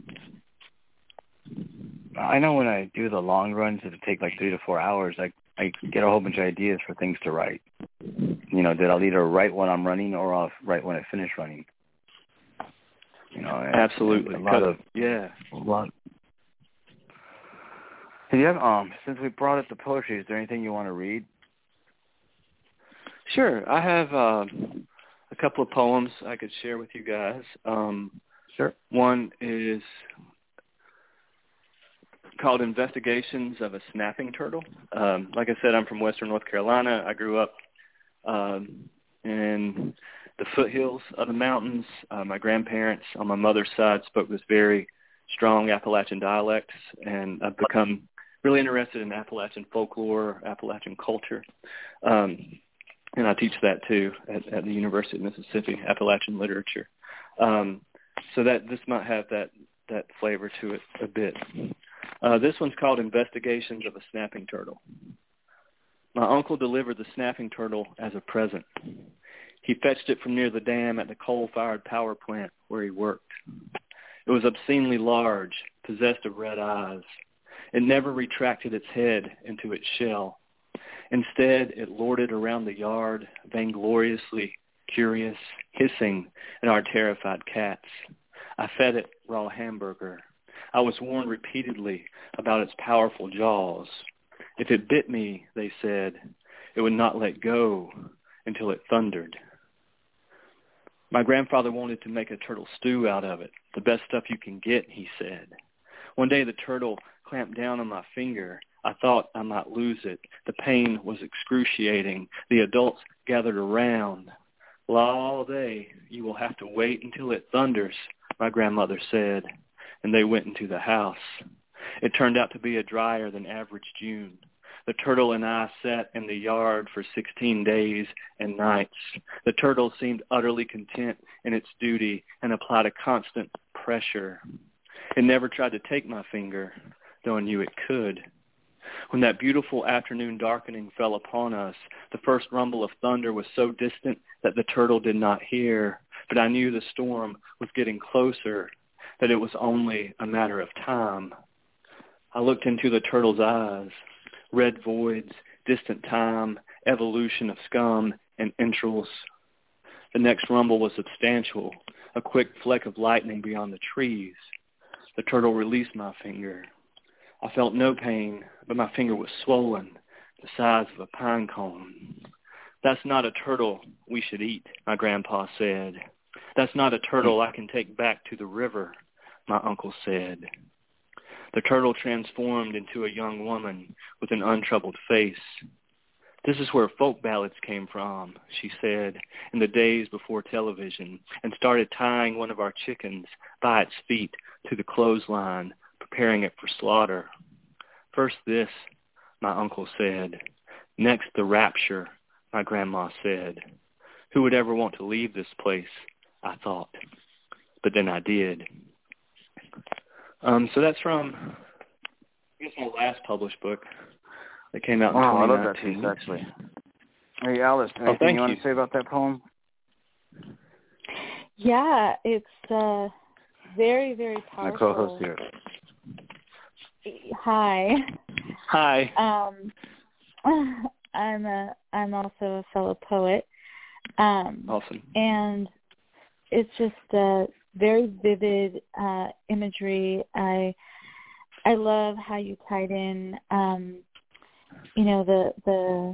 I know when I do the long runs that take like three to four hours, I I get a whole bunch of ideas for things to write. You know, that I'll either write when I'm running or I'll write when I finish running. You know, and, absolutely. and a lot of yeah, a lot. Hey, you have, um, since we brought up the poetry, is there anything you want to read? Sure. I have uh, a couple of poems I could share with you guys. Um, sure. One is called Investigations of a Snapping Turtle. Um, like I said, I'm from Western North Carolina. I grew up um, in the foothills of the mountains. Uh, my grandparents on my mother's side spoke this very strong Appalachian dialect, and I've become really interested in Appalachian folklore, Appalachian culture. Um, and I teach that too at, at the University of Mississippi, Appalachian literature. Um, so that this might have that, that flavor to it a bit. Uh, this one's called Investigations of a Snapping Turtle. My uncle delivered the snapping turtle as a present. He fetched it from near the dam at the coal-fired power plant where he worked. It was obscenely large, possessed of red eyes. It never retracted its head into its shell. Instead, it lorded around the yard, vaingloriously curious, hissing at our terrified cats. I fed it raw hamburger. I was warned repeatedly about its powerful jaws. If it bit me, they said, it would not let go until it thundered. My grandfather wanted to make a turtle stew out of it, the best stuff you can get, he said. One day the turtle clamped down on my finger. I thought I might lose it. The pain was excruciating. The adults gathered around. All day, you will have to wait until it thunders, my grandmother said, and they went into the house. It turned out to be a drier than average June. The turtle and I sat in the yard for sixteen days and nights. The turtle seemed utterly content in its duty and applied a constant pressure. It never tried to take my finger, though I knew it could. When that beautiful afternoon darkening fell upon us, the first rumble of thunder was so distant that the turtle did not hear, but I knew the storm was getting closer, that it was only a matter of time. I looked into the turtle's eyes, red voids, distant time, evolution of scum and entrails. The next rumble was substantial, a quick fleck of lightning beyond the trees. The turtle released my finger. I felt no pain, but my finger was swollen, the size of a pine cone. That's not a turtle we should eat, my grandpa said. That's not a turtle I can take back to the river, my uncle said. The turtle transformed into a young woman with an untroubled face. This is where folk ballads came from, she said, in the days before television, and started tying one of our chickens by its feet to the clothesline, preparing it for slaughter. First this, my uncle said. Next the rapture, my grandma said. Who would ever want to leave this place, I thought. But then I did. Um, so that's from, I guess, my last published book that came out in wow, twenty nineteen. I love that piece, actually. Hey, Alice, Oh, anything thank you want you. to say about that poem? Yeah, it's uh, very, very powerful. My co-host here. Hi. Hi. Um, I'm a, I'm also a fellow poet. Um, Awesome. And it's just uh, very vivid uh, imagery. I I love how you tied in, um, you know, the the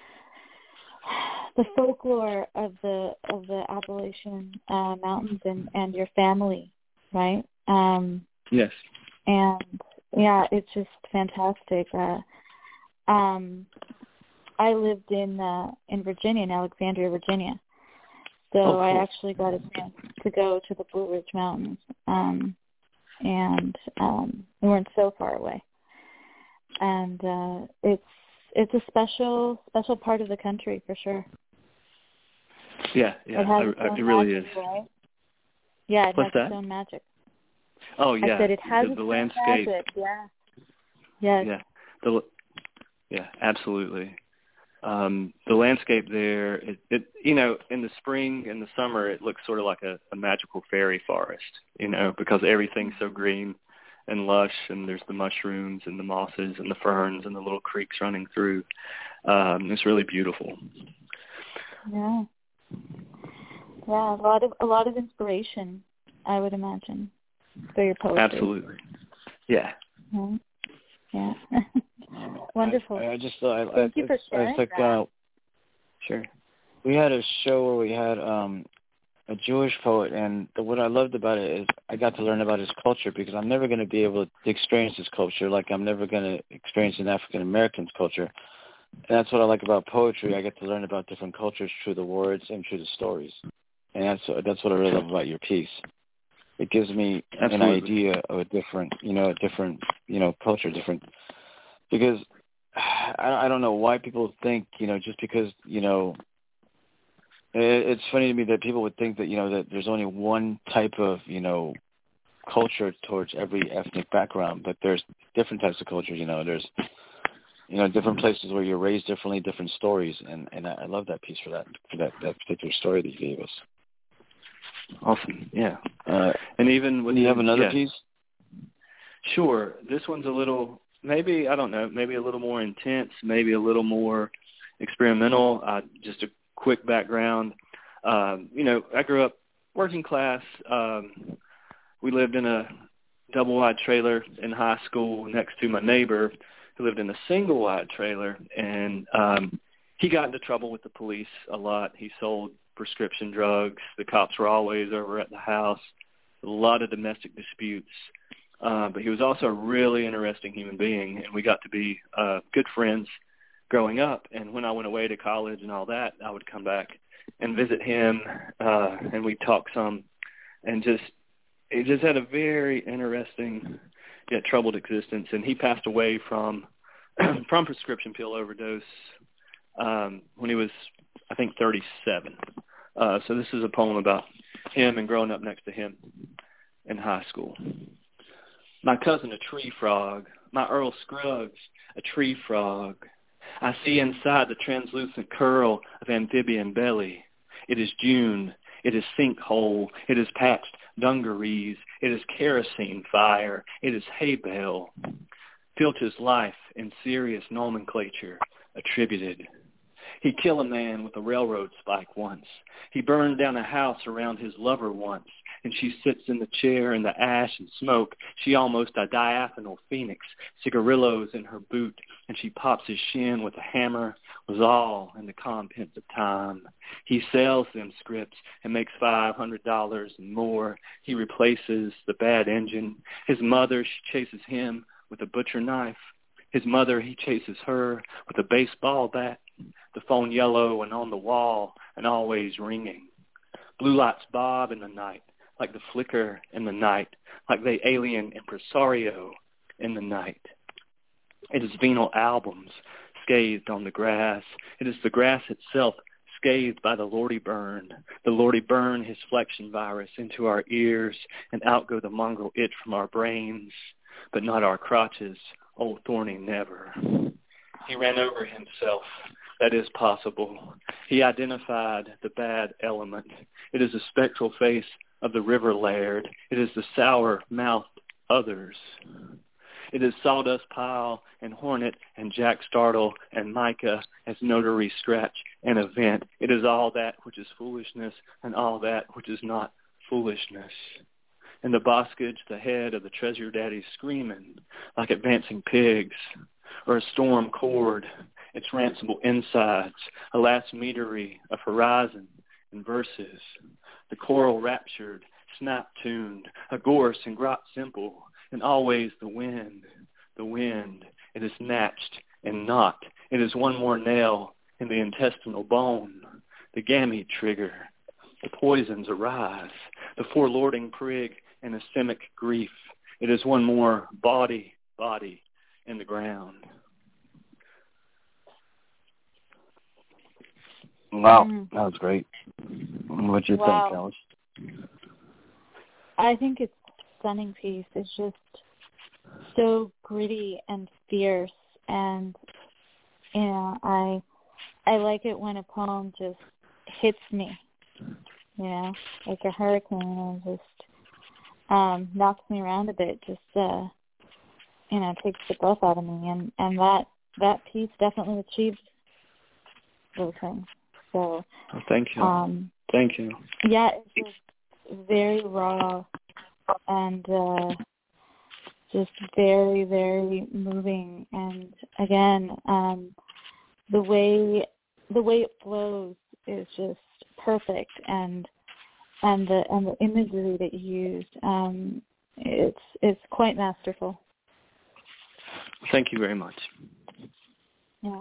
the folklore of the of the Appalachian uh, Mountains and, and your family, right? Um, yes. And yeah, it's just fantastic. Uh, um, I lived in uh, in Virginia, in Alexandria, Virginia. So oh, cool. I actually got a chance to go to the Blue Ridge Mountains, um, and um, we weren't so far away. And uh, it's it's a special special part of the country for sure. Yeah, yeah, it, has I, its I, own it really magic, is. Right? Yeah, it What's has that? its own magic. Oh yeah, I said it has the, its the own landscape. magic. Yeah. Yes. Yeah, the yeah, absolutely. Um, the landscape there, it, it, you know, in the spring and the summer, it looks sort of like a, a magical fairy forest, you know, because everything's so green and lush, and there's the mushrooms and the mosses and the ferns and the little creeks running through. Um, it's really beautiful. Yeah. Yeah, a lot of a lot of inspiration I would imagine, for your poetry. Absolutely. Yeah. Mm-hmm. Yeah. Wonderful. I, I just I, Thank I, you for I, sharing I was like, that. uh, Sure. we had a show where we had um, a Jewish poet, and the, what I loved about it is I got to learn about his culture, because I'm never going to be able to experience his culture like I'm never going to experience an African American's culture. And that's what I like about poetry. I get to learn about different cultures through the words and through the stories. And that's that's what I really love about your piece. It gives me Absolutely. an idea of a different, you know, a different, you know, culture, different, because I, I don't know why people think, you know, just because, you know, it, it's funny to me that people would think that, you know, that there's only one type of, you know, culture towards every ethnic background, but there's different types of cultures, you know, there's, you know, different places where you're raised differently, different stories, and, and I, I love that piece for that, for that, that particular story that you gave us. Awesome. Yeah. Uh, and even with do you the, have another yeah. piece? Sure. This one's a little, maybe, I don't know, maybe a little more intense, maybe a little more experimental. Uh, just a quick background. Um, you know, I grew up working class. Um, we lived in a double-wide trailer in high school next to my neighbor who lived in a single-wide trailer, and um, he got into trouble with the police a lot. He sold prescription drugs. The cops were always over at the house. A lot of domestic disputes. Uh, but he was also a really interesting human being, and we got to be uh, good friends growing up. And when I went away to college and all that, I would come back and visit him, uh, and we'd talk some, and just he just had a very interesting yet troubled existence. And he passed away from from prescription pill overdose um, when he was, I think, thirty-seven. Uh, so this is a poem about him and growing up next to him in high school. My cousin, a tree frog. My Earl Scruggs, a tree frog. I see inside the translucent curl of amphibian belly. It is June. It is sinkhole. It is patched dungarees. It is kerosene fire. It is hay bale. Filch's life in serious nomenclature attributed. He killed a man with a railroad spike once. He burned down a house around his lover once, and she sits in the chair in the ash and smoke. She almost a diaphanal phoenix, cigarillos in her boot, and she pops his shin with a hammer, was all in the contents of time. He sells them scripts and makes five hundred dollars and more. He replaces the bad engine. His mother, she chases him with a butcher knife. His mother, he chases her with a baseball bat. The phone yellow and on the wall and always ringing. Blue lights bob in the night, like the flicker in the night, like the alien impresario in the night. It is venal albums scathed on the grass. It is the grass itself scathed by the Lordy burn. The Lordy burn his flexion virus into our ears, and out go the mongrel itch from our brains, but not our crotches, old Thorny never. He ran over himself. That is possible. He identified the bad element. It is the spectral face of the river laird. It is the sour-mouthed others. It is Sawdust Pile and Hornet and Jack Startle and Micah as Notary Scratch and Event. It is all that which is foolishness and all that which is not foolishness. In the boskage, the head of the treasure daddy screaming like advancing pigs, or a storm chord, its ransomed insides, a last metery of horizon and verses, the choral raptured, snap-tuned, a gorse and grot simple, and always the wind, the wind, it is snatched and knocked, it is one more nail in the intestinal bone, the gamete trigger, the poisons arise, the forelording prig and asthenic grief, it is one more body, body in the ground. Wow, Mm. that was great. What do you Wow. think, Alice? I think it's a stunning piece. It's just so gritty and fierce, and you know, I I like it when a poem just hits me, you know, like a hurricane, and just um, knocks me around a bit. Just uh, you know, takes the breath out of me, and and that that piece definitely achieved those things. So, oh, thank you. Um, thank you. Yeah, it's just very raw, and uh, just very, very moving. And again, um, the way the way it flows is just perfect, and and the and the imagery that you used, um, it's it's quite masterful. Thank you very much. Yeah.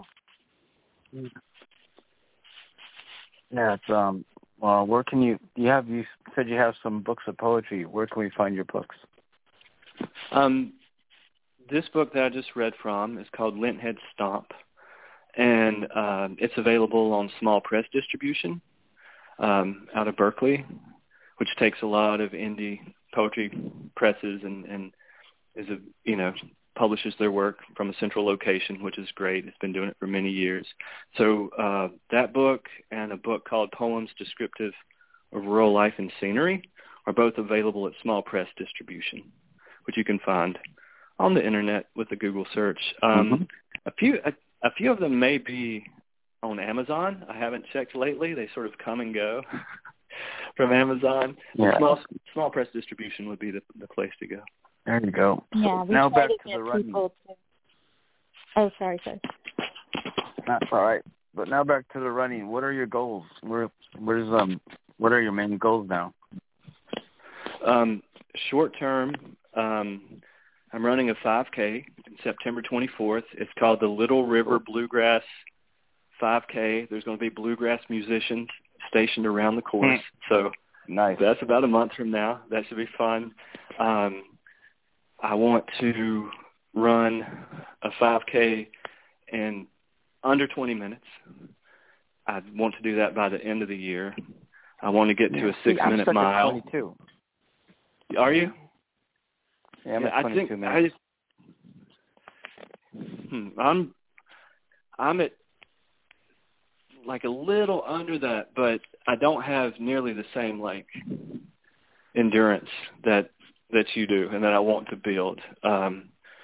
Yeah, it's um. Well, where can you? You have you said you have some books of poetry. Where can we find your books? Um, this book that I just read from is called Linthead Stomp, and uh, it's available on Small Press Distribution um, out of Berkeley, which takes a lot of indie poetry presses and, and is a you know publishes their work from a central location, which is great. It's been doing it for many years. So uh, that book and a book called Poems Descriptive of Rural Life and Scenery are both available at Small Press Distribution, which you can find on the internet with a Google search. Um, mm-hmm. A few a, a few of them may be on Amazon. I haven't checked lately. They sort of come and go from Amazon. Yeah. Small Small Press Distribution would be the, the place to go. There you go. Yeah, we now try back to to get the running. people to... Oh, sorry, sorry. That's all right. But now back to the running. What are your goals? Where, where's um, what are your main goals now? Um, short term, um, I'm running a five K September twenty-fourth. It's called the Little River Bluegrass five K. There's going to be bluegrass musicians stationed around the course. So nice. That's about a month from now. That should be fun. Um, I want to run a five K in under twenty minutes. I want to do that by the end of the year. I want to get to a six-minute See, I'm mile. At twenty-two. Are you? Yeah, I'm yeah, at twenty-two I think minutes. I, hmm, I'm I'm at like a little under that, but I don't have nearly the same like endurance that that you do and that I want to build. Um,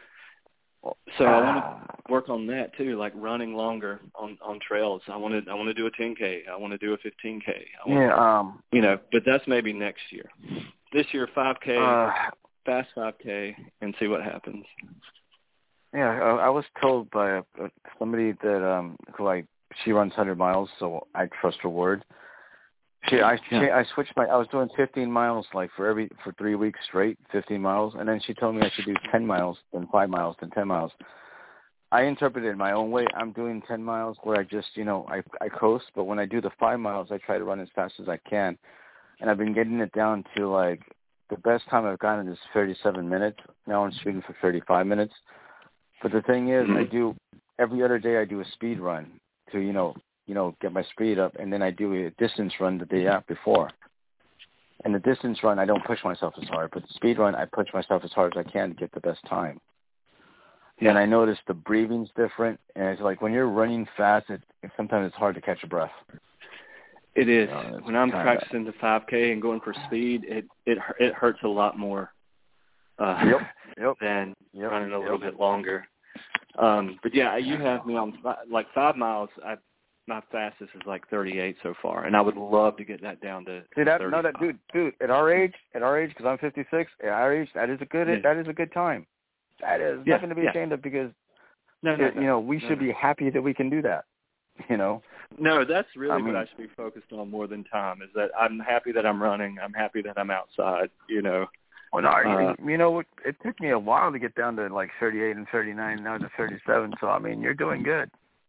so I want to work on that too, like running longer on, on trails. I want to I want to do a ten K. I want to do a fifteen K. I want, yeah, um, you know, but that's maybe next year. This year, five K, uh, fast five K, and see what happens. Yeah, I, I was told by a, somebody that um, who I she runs one hundred miles, so I trust her word. She, I, Yeah. she, I switched my. I was doing fifteen miles like for every for three weeks straight, fifteen miles, and then she told me I should do ten miles, then five miles, then ten miles. I interpreted it my own way. I'm doing ten miles where I just, you know, I I coast, but when I do the five miles, I try to run as fast as I can, and I've been getting it down to like the best time I've gotten is thirty-seven minutes. Now I'm shooting for thirty-five minutes. But the thing is, I do every other day. I do a speed run to, you know. you know, get my speed up, and then I do a distance run the day after before. And the distance run, I don't push myself as hard, but the speed run, I push myself as hard as I can to get the best time. Yeah. And I noticed the breathing's different, and it's like when you're running fast, it, sometimes it's hard to catch a breath. It is. You know, when I'm kinda... practicing the five K and going for speed, it it it hurts a lot more uh, yep. Yep. than yep. running a yep. little bit longer. Um, but yeah, you have me on like five miles. I my fastest is like thirty-eight so far, and I would love to get that down to. See that? thirty-five. No, that dude, dude. At our age, at our age, because I'm fifty-six. At our age, that is a good. Yeah. That is a good time. That is yeah, nothing to be yeah. ashamed of because, no, no, it, no, you know, we no, should no. be happy that we can do that. You know. No, that's really I mean, what I should be focused on more than time. Is that I'm happy that I'm running. I'm happy that I'm outside. You know. Well, no, uh, you know, it, it took me a while to get down to like thirty-eight and thirty-nine, now to thirty-seven. So I mean, you're doing good.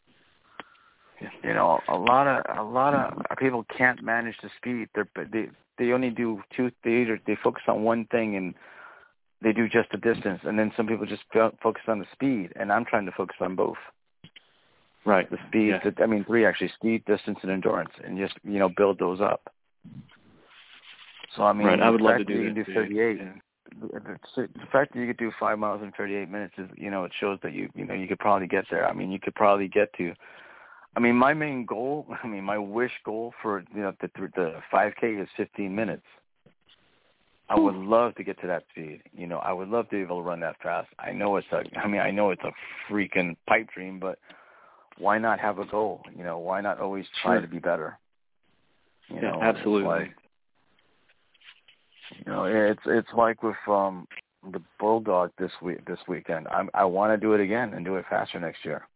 You know, a lot of a lot of people can't manage the speed. They're, they they only do two. They either they focus on one thing and they do just the distance, and then some people just focus on the speed. And I'm trying to focus on both. Right. The speed. Yeah. The, I mean, three actually: speed, distance, and endurance, and just you know build those up. So I mean, right. I would the love fact to do that you that can do too. thirty-eight. Yeah. The fact that you could do five miles in thirty-eight minutes is, you know, it shows that you, you know, you could probably get there. I mean, you could probably get to. I mean, my main goal. I mean, my wish goal for you know the the five K is fifteen minutes. I would love to get to that speed. You know, I would love to be able to run that fast. I know it's a. I mean, I know it's a freaking pipe dream, but why not have a goal? You know, why not always try Sure. to be better? You yeah, know, absolutely. Like, You know, it's it's like with um the Bulldog this week this weekend. I I want to do it again and do it faster next year.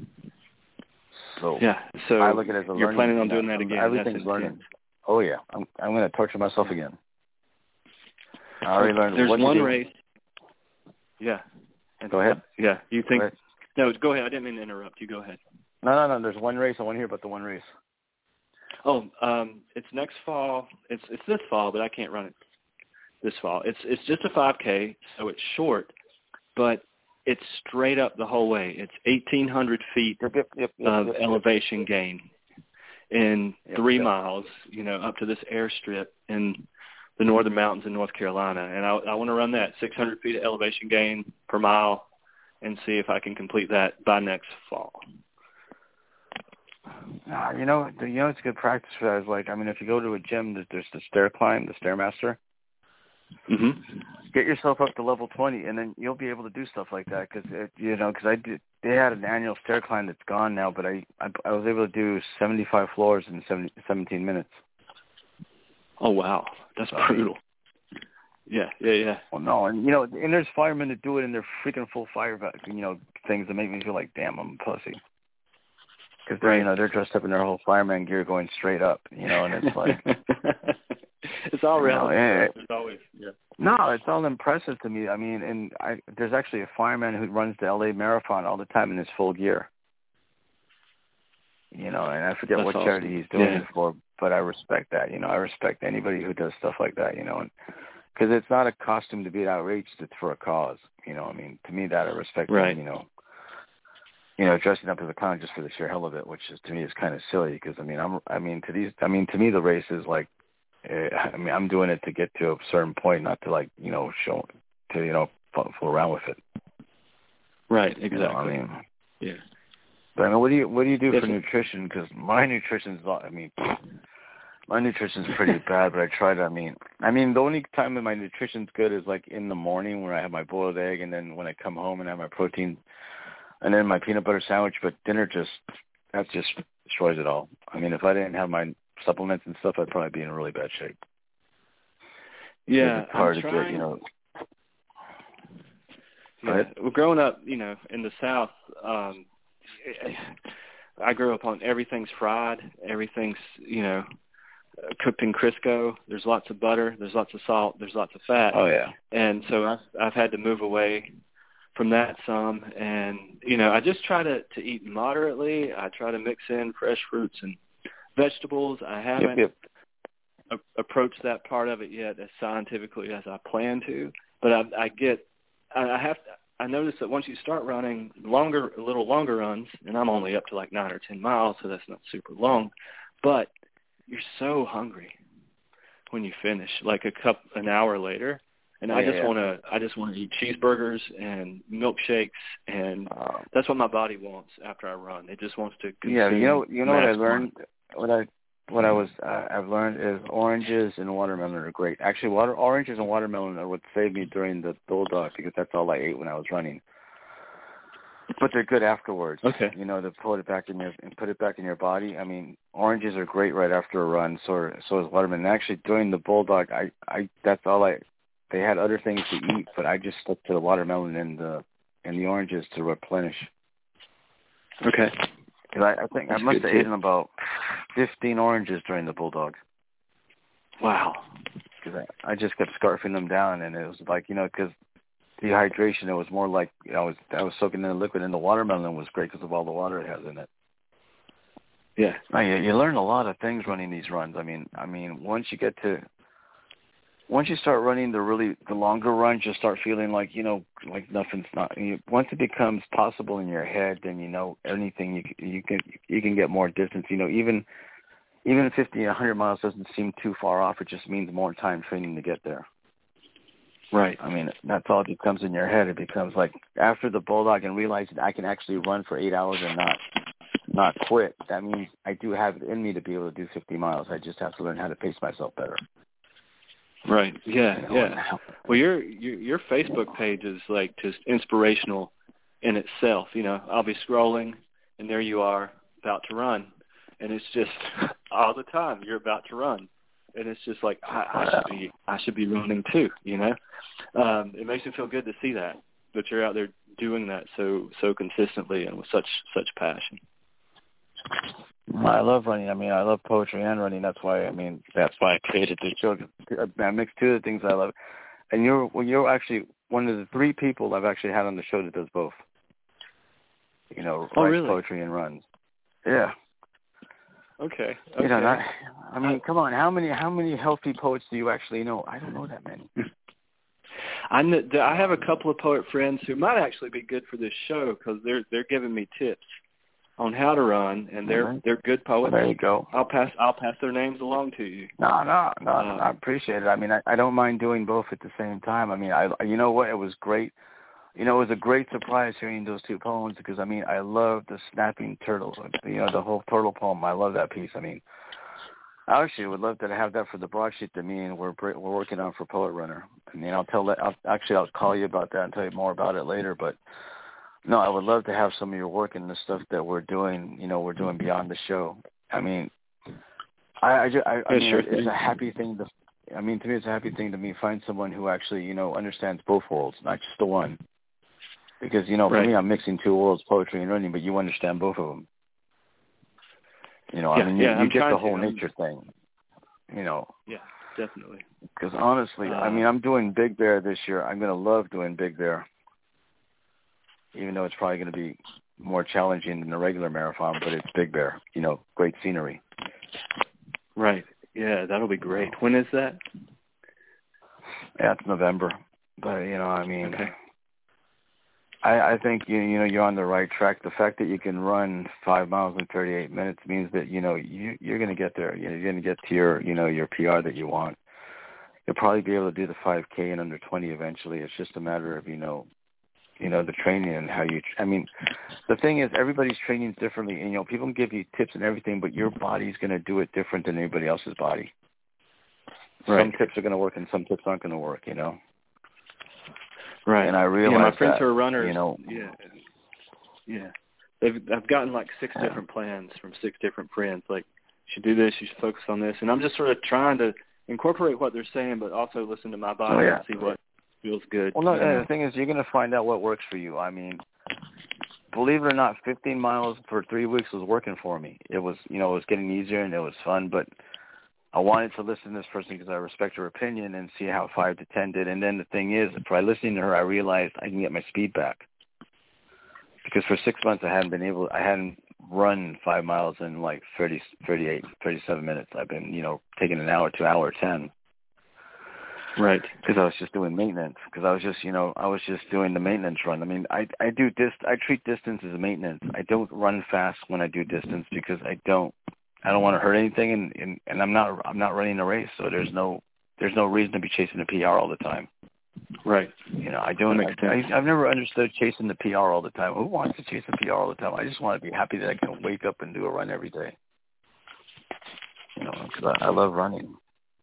So yeah, so I look at it as a you're learning. planning on doing that again. Everything's That's learning. intense. Oh yeah, I'm I'm going to torture myself again. I already learned. There's what one to do. race. Yeah. And Go ahead. Yeah, you think? Go ahead. No, go ahead. I didn't mean to interrupt you. Go ahead. No, no, no. There's one race. I want to hear about the one race. Oh, um, it's next fall. It's it's this fall, but I can't run it this fall. It's it's just a five K, so it's short, but it's straight up the whole way. It's eighteen hundred feet Yep, yep, yep, yep, of yep, elevation yep. gain in yep, three yep. miles, you know, up to this airstrip in the northern mountains in North Carolina. And I, I want to run that six hundred feet of elevation gain per mile and see if I can complete that by next fall. Uh, you know, you know, it's good practice for that. Is like, I mean, if you go to a gym, there's the stair climb, the Stairmaster. Mm-hmm. Get yourself up to level twenty, and then you'll be able to do stuff like that. Because you know, because I did, they had an annual stair climb that's gone now, but I, I, I was able to do seventy-five floors in seventy, seventeen minutes. Oh wow, that's so, brutal. Yeah, yeah, yeah. Well, no, and you know, and there's firemen that do it in their freaking full fire, you know, things that make me feel like, damn, I'm a pussy. Because they're, right. you know, they're dressed up in their whole fireman gear, going straight up, you know, and it's like, it's all real. You know, it, it's always, yeah. No, it's all impressive to me. I mean, and I, there's actually a fireman who runs the L A Marathon all the time in his full gear. You know, and I forget That's what awesome. charity he's doing yeah. it for, but I respect that. You know, I respect anybody who does stuff like that. You know, and because it's not a costume to be outraged; it's for a cause. You know, I mean, to me, that I respect. Right. Them, you know. You know, dressing up as a clown just for the sheer hell of it, which is to me is kind of silly. Because I mean, I'm, I mean, to these, I mean, to me, the race is like, uh, I mean, I'm doing it to get to a certain point, not to like, you know, show, to you know, fool around with it. Right. Exactly. You know, I mean, yeah. But I mean, what do you what do you do Yes, for nutrition? Because my nutrition's, I mean, my nutrition's pretty bad. But I try to. I mean, I mean, the only time that my nutrition's good is like in the morning when I have my boiled egg, and then when I come home and have my protein. And then my peanut butter sandwich, but dinner just, that just destroys it all. I mean, if I didn't have my supplements and stuff, I'd probably be in really bad shape. Yeah, it's hard I'm to trying, get, you know. Yeah, well, growing up, you know, in the South, um, I grew up on everything's fried, everything's, you know, cooked in Crisco. There's lots of butter, there's lots of salt, there's lots of fat. Oh, yeah. And so I've, I've had to move away from that some, and you know, I just try to, to eat moderately. I try to mix in fresh fruits and vegetables. I haven't yep, yep. A- approached that part of it yet as scientifically as I plan to, but I, I get, I, I have, to, I notice that once you start running longer, a little longer runs, and I'm only up to like nine or ten miles, so that's not super long, but you're so hungry when you finish, like a cup an hour later. And yeah, I just yeah. want to, I just want to eat cheeseburgers and milkshakes, and um, that's what my body wants after I run. It just wants to consume. Yeah, you know, you know what I mass learned. quantity. What I, what I was, uh, I've learned is oranges and watermelon are great. Actually, water, oranges and watermelon are what saved me during the Bulldog because that's all I ate when I was running. But they're good afterwards. Okay. You know, to put it back in your and put it back in your body. I mean, oranges are great right after a run. So so is watermelon. And actually, during the Bulldog, I, I that's all I. They had other things to eat, but I just stuck to the watermelon and the and the oranges to replenish. Okay. Cause I, I think That's I must good have too. eaten about fifteen oranges during the Bulldog. Wow. Because I, I just kept scarfing them down, and it was like, you know, because dehydration, it was more like, you know, I was I was soaking in the liquid, and the watermelon was great because of all the water it has in it. Yeah. No, you, you learn a lot of things running these runs. I mean, I mean, once you get to Once you start running the really the longer runs, you'll start feeling like, you know, like nothing's not. You, once it becomes possible in your head, then you know anything you you can you can get more distance. You know, even even fifty, a hundred miles doesn't seem too far off. It just means more time training to get there. Right. I mean, that's all it becomes in your head. It becomes like after the Bulldog and realizing I can actually run for eight hours and not not quit. That means I do have it in me to be able to do fifty miles. I just have to learn how to pace myself better. Right. Yeah. You know, Yeah. Well, your, your your Facebook page is like just inspirational in itself. You know, I'll be scrolling, and there you are about to run, and it's just all the time you're about to run, and it's just like I, I should be I should be running too. You know, um, it makes me feel good to see that that you're out there doing that so so consistently and with such such passion. I love running. I mean, I love poetry and running. That's why. I mean, that's why I created this show. I mix two of the things I love, and you're well, you're actually one of the three people I've actually had on the show that does both. You know, oh, writes really? poetry and runs. Yeah. Okay. okay. You know, not, I mean, come on. How many how many healthy poets do you actually know? I don't know that many. I know, I have a couple of poet friends who might actually be good for this show because they're they're giving me tips on how to run, and they're mm-hmm. they're good poets. Well, there you go. I'll pass I'll pass their names along to you. No, no, no. Um, I appreciate it. I mean, I, I don't mind doing both at the same time. I mean, I you know what? It was great. You know, it was a great surprise hearing those two poems because, I mean, I love the snapping turtles. You know, the whole turtle poem. I love that piece. I mean, I actually would love to have that for the broadsheet that me and we're we're working on for Poet Runner. I mean, I'll tell that. I'll, actually, I'll call you about that and tell you more about it later. But no, I would love to have some of your work in the stuff that we're doing. You know, we're doing beyond the show. I mean, I I, just, I, I yeah, mean, sure it's thing. a happy thing to. I mean, to me, it's a happy thing to me find someone who actually, you know, understands both worlds, not just the one. Because, you know, for right. me, I'm mixing two worlds, poetry and running, but you understand both of them. You know, yeah, I mean, you, yeah, you get the to. whole I'm, nature thing, you know. Yeah, definitely. Because honestly, uh, I mean, I'm doing Big Bear this year. I'm going to love doing Big Bear, even though it's probably going to be more challenging than the regular marathon, but it's Big Bear, you know, great scenery. Right. Yeah, that'll be great. When is that? Yeah, it's November. But, you know, I mean... Okay. I, I think you you know you're on the right track. The fact that you can run five miles in thirty-eight minutes means that you know you you're going to get there. You're going to get to your you know your P R that you want. You'll probably be able to do the five K in under twenty eventually. It's just a matter of you know you know the training and how you. I mean, the thing is everybody's training is differently, and you know people can give you tips and everything, but your body's going to do it different than anybody else's body. Right. Some tips are going to work and some tips aren't going to work. You know. Right. And I realize yeah, my friends that, who are runners, you know, yeah, yeah, they've I've gotten like six yeah. different plans from six different friends. Like, you should do this, you should focus on this, and I'm just sort of trying to incorporate what they're saying, but also listen to my body oh, yeah. and see what feels good. Well, no, you know? the thing is, you're going to find out what works for you. I mean, believe it or not, fifteen miles for three weeks was working for me. It was, you know, it was getting easier and it was fun, but I wanted to listen to this person because I respect her opinion and see how five to ten did. And then the thing is, by listening to her, I realized I can get my speed back. Because for six months I hadn't been able, I hadn't run five miles in like thirty, thirty-eight, thirty-seven minutes. I've been, you know, taking an hour to hour ten. Right. Because I was just doing maintenance. Because I was just, you know, I was just doing the maintenance run. I mean, I I do dist, I treat distance as a maintenance. I don't run fast when I do distance because I don't. I don't want to hurt anything, and, and, and I'm not I'm not running a race, so there's no there's no reason to be chasing the P R all the time. Right. You know, I don't. I, I, I've never understood chasing the P R all the time. Who wants to chase the P R all the time? I just want to be happy that I can wake up and do a run every day. You know, because I, I love running.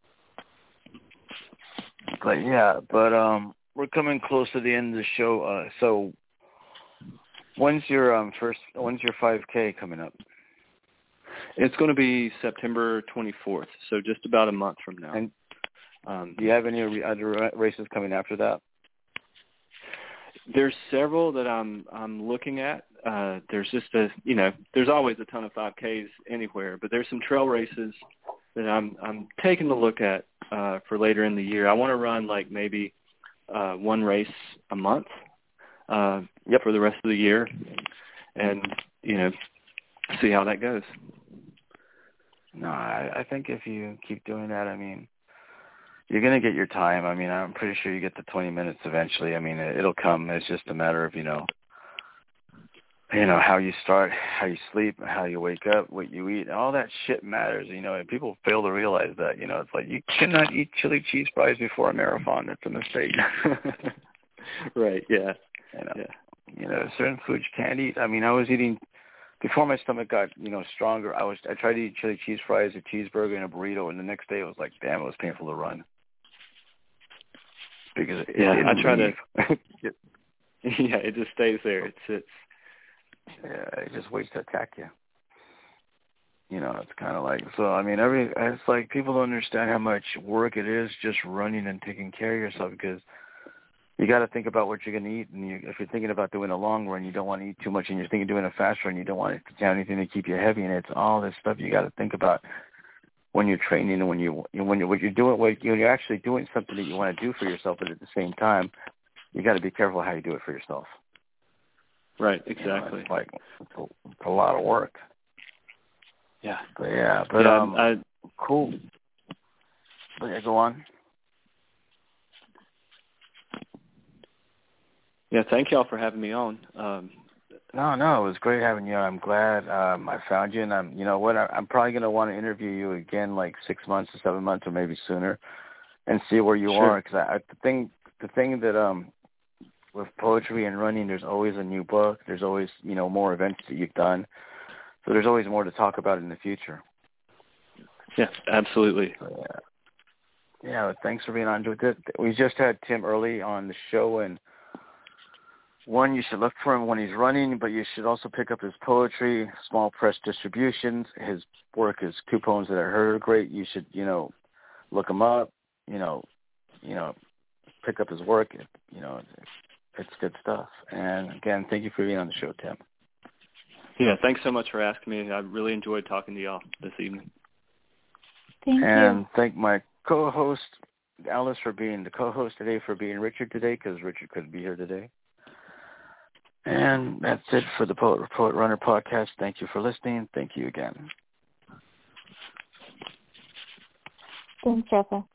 But yeah, but um, we're coming close to the end of the show. Uh, so when's your um first? When's your five K coming up? It's going to be September twenty-fourth, so just about a month from now. And um, do you have any other races coming after that? There's several that I'm I'm looking at. Uh, there's just a you know there's always a ton of five Ks anywhere, but there's some trail races that I'm I'm taking a look at uh, for later in the year. I want to run like maybe uh, one race a month uh, yep. for the rest of the year, and you know see how that goes. No, I, I think if you keep doing that, I mean, you're going to get your time. I mean, I'm pretty sure you get the twenty minutes eventually. I mean, it, it'll come. It's just a matter of, you know, you know, how you start, how you sleep, how you wake up, what you eat. All that shit matters, you know, and people fail to realize that, you know. It's like you cannot eat chili cheese fries before a marathon. That's a mistake. Right, yeah. You know, yeah. you know, certain foods you can't eat. I mean, I was eating... Before my stomach got, you know, stronger, I was I tried to eat chili cheese fries, a cheeseburger, and a burrito, and the next day it was like, damn, it was painful to run. Because it, yeah, it I try leave. to. Yeah, it just stays there. It sits. Yeah, it just waits to attack you. You know, it's kind of like, so, I mean, every, it's like people don't understand how much work it is just running and taking care of yourself, because you got to think about what you're going to eat. And you, if you're thinking about doing a long run, you don't want to eat too much, and you're thinking of doing a fast run, you don't want to have anything to keep you heavy. And it's all this stuff you got to think about when you're training and when you, when you're, when you're doing, when you're actually doing something that you want to do for yourself, but at the same time, you got to be careful how you do it for yourself. Right, exactly. You know, it's like, it's a, it's a lot of work. Yeah. But yeah, but yeah, um, I, cool. But yeah, go on. Yeah, thank y'all for having me on. Um, no, no, it was great having you on. I'm glad um, I found you, and I'm, you know what, I, I'm probably going to want to interview you again, like six months or seven months, or maybe sooner, and see where you sure. are. Because I, I, the thing, the thing that um, with poetry and running, there's always a new book. There's always, you know, more events that you've done. So there's always more to talk about in the future. Yeah, absolutely. So, yeah, yeah. Well, thanks for being on. We just had Tim Early on the show, and one, you should look for him when he's running, but you should also pick up his poetry, small press distributions. His work is Two Poems That I Heard are great. You should, you know, look him up. You know, you know, pick up his work. You know, it's good stuff. And again, thank you for being on the show, Tim. Yeah, thanks so much for asking me. I really enjoyed talking to y'all this evening. Thank and you. thank my co-host, Alice, for being the co-host today, for being Richard today, because Richard couldn't be here today. And that's it for the Poet, Poet Runner podcast. Thank you for listening. Thank you again. Thanks, Rafa.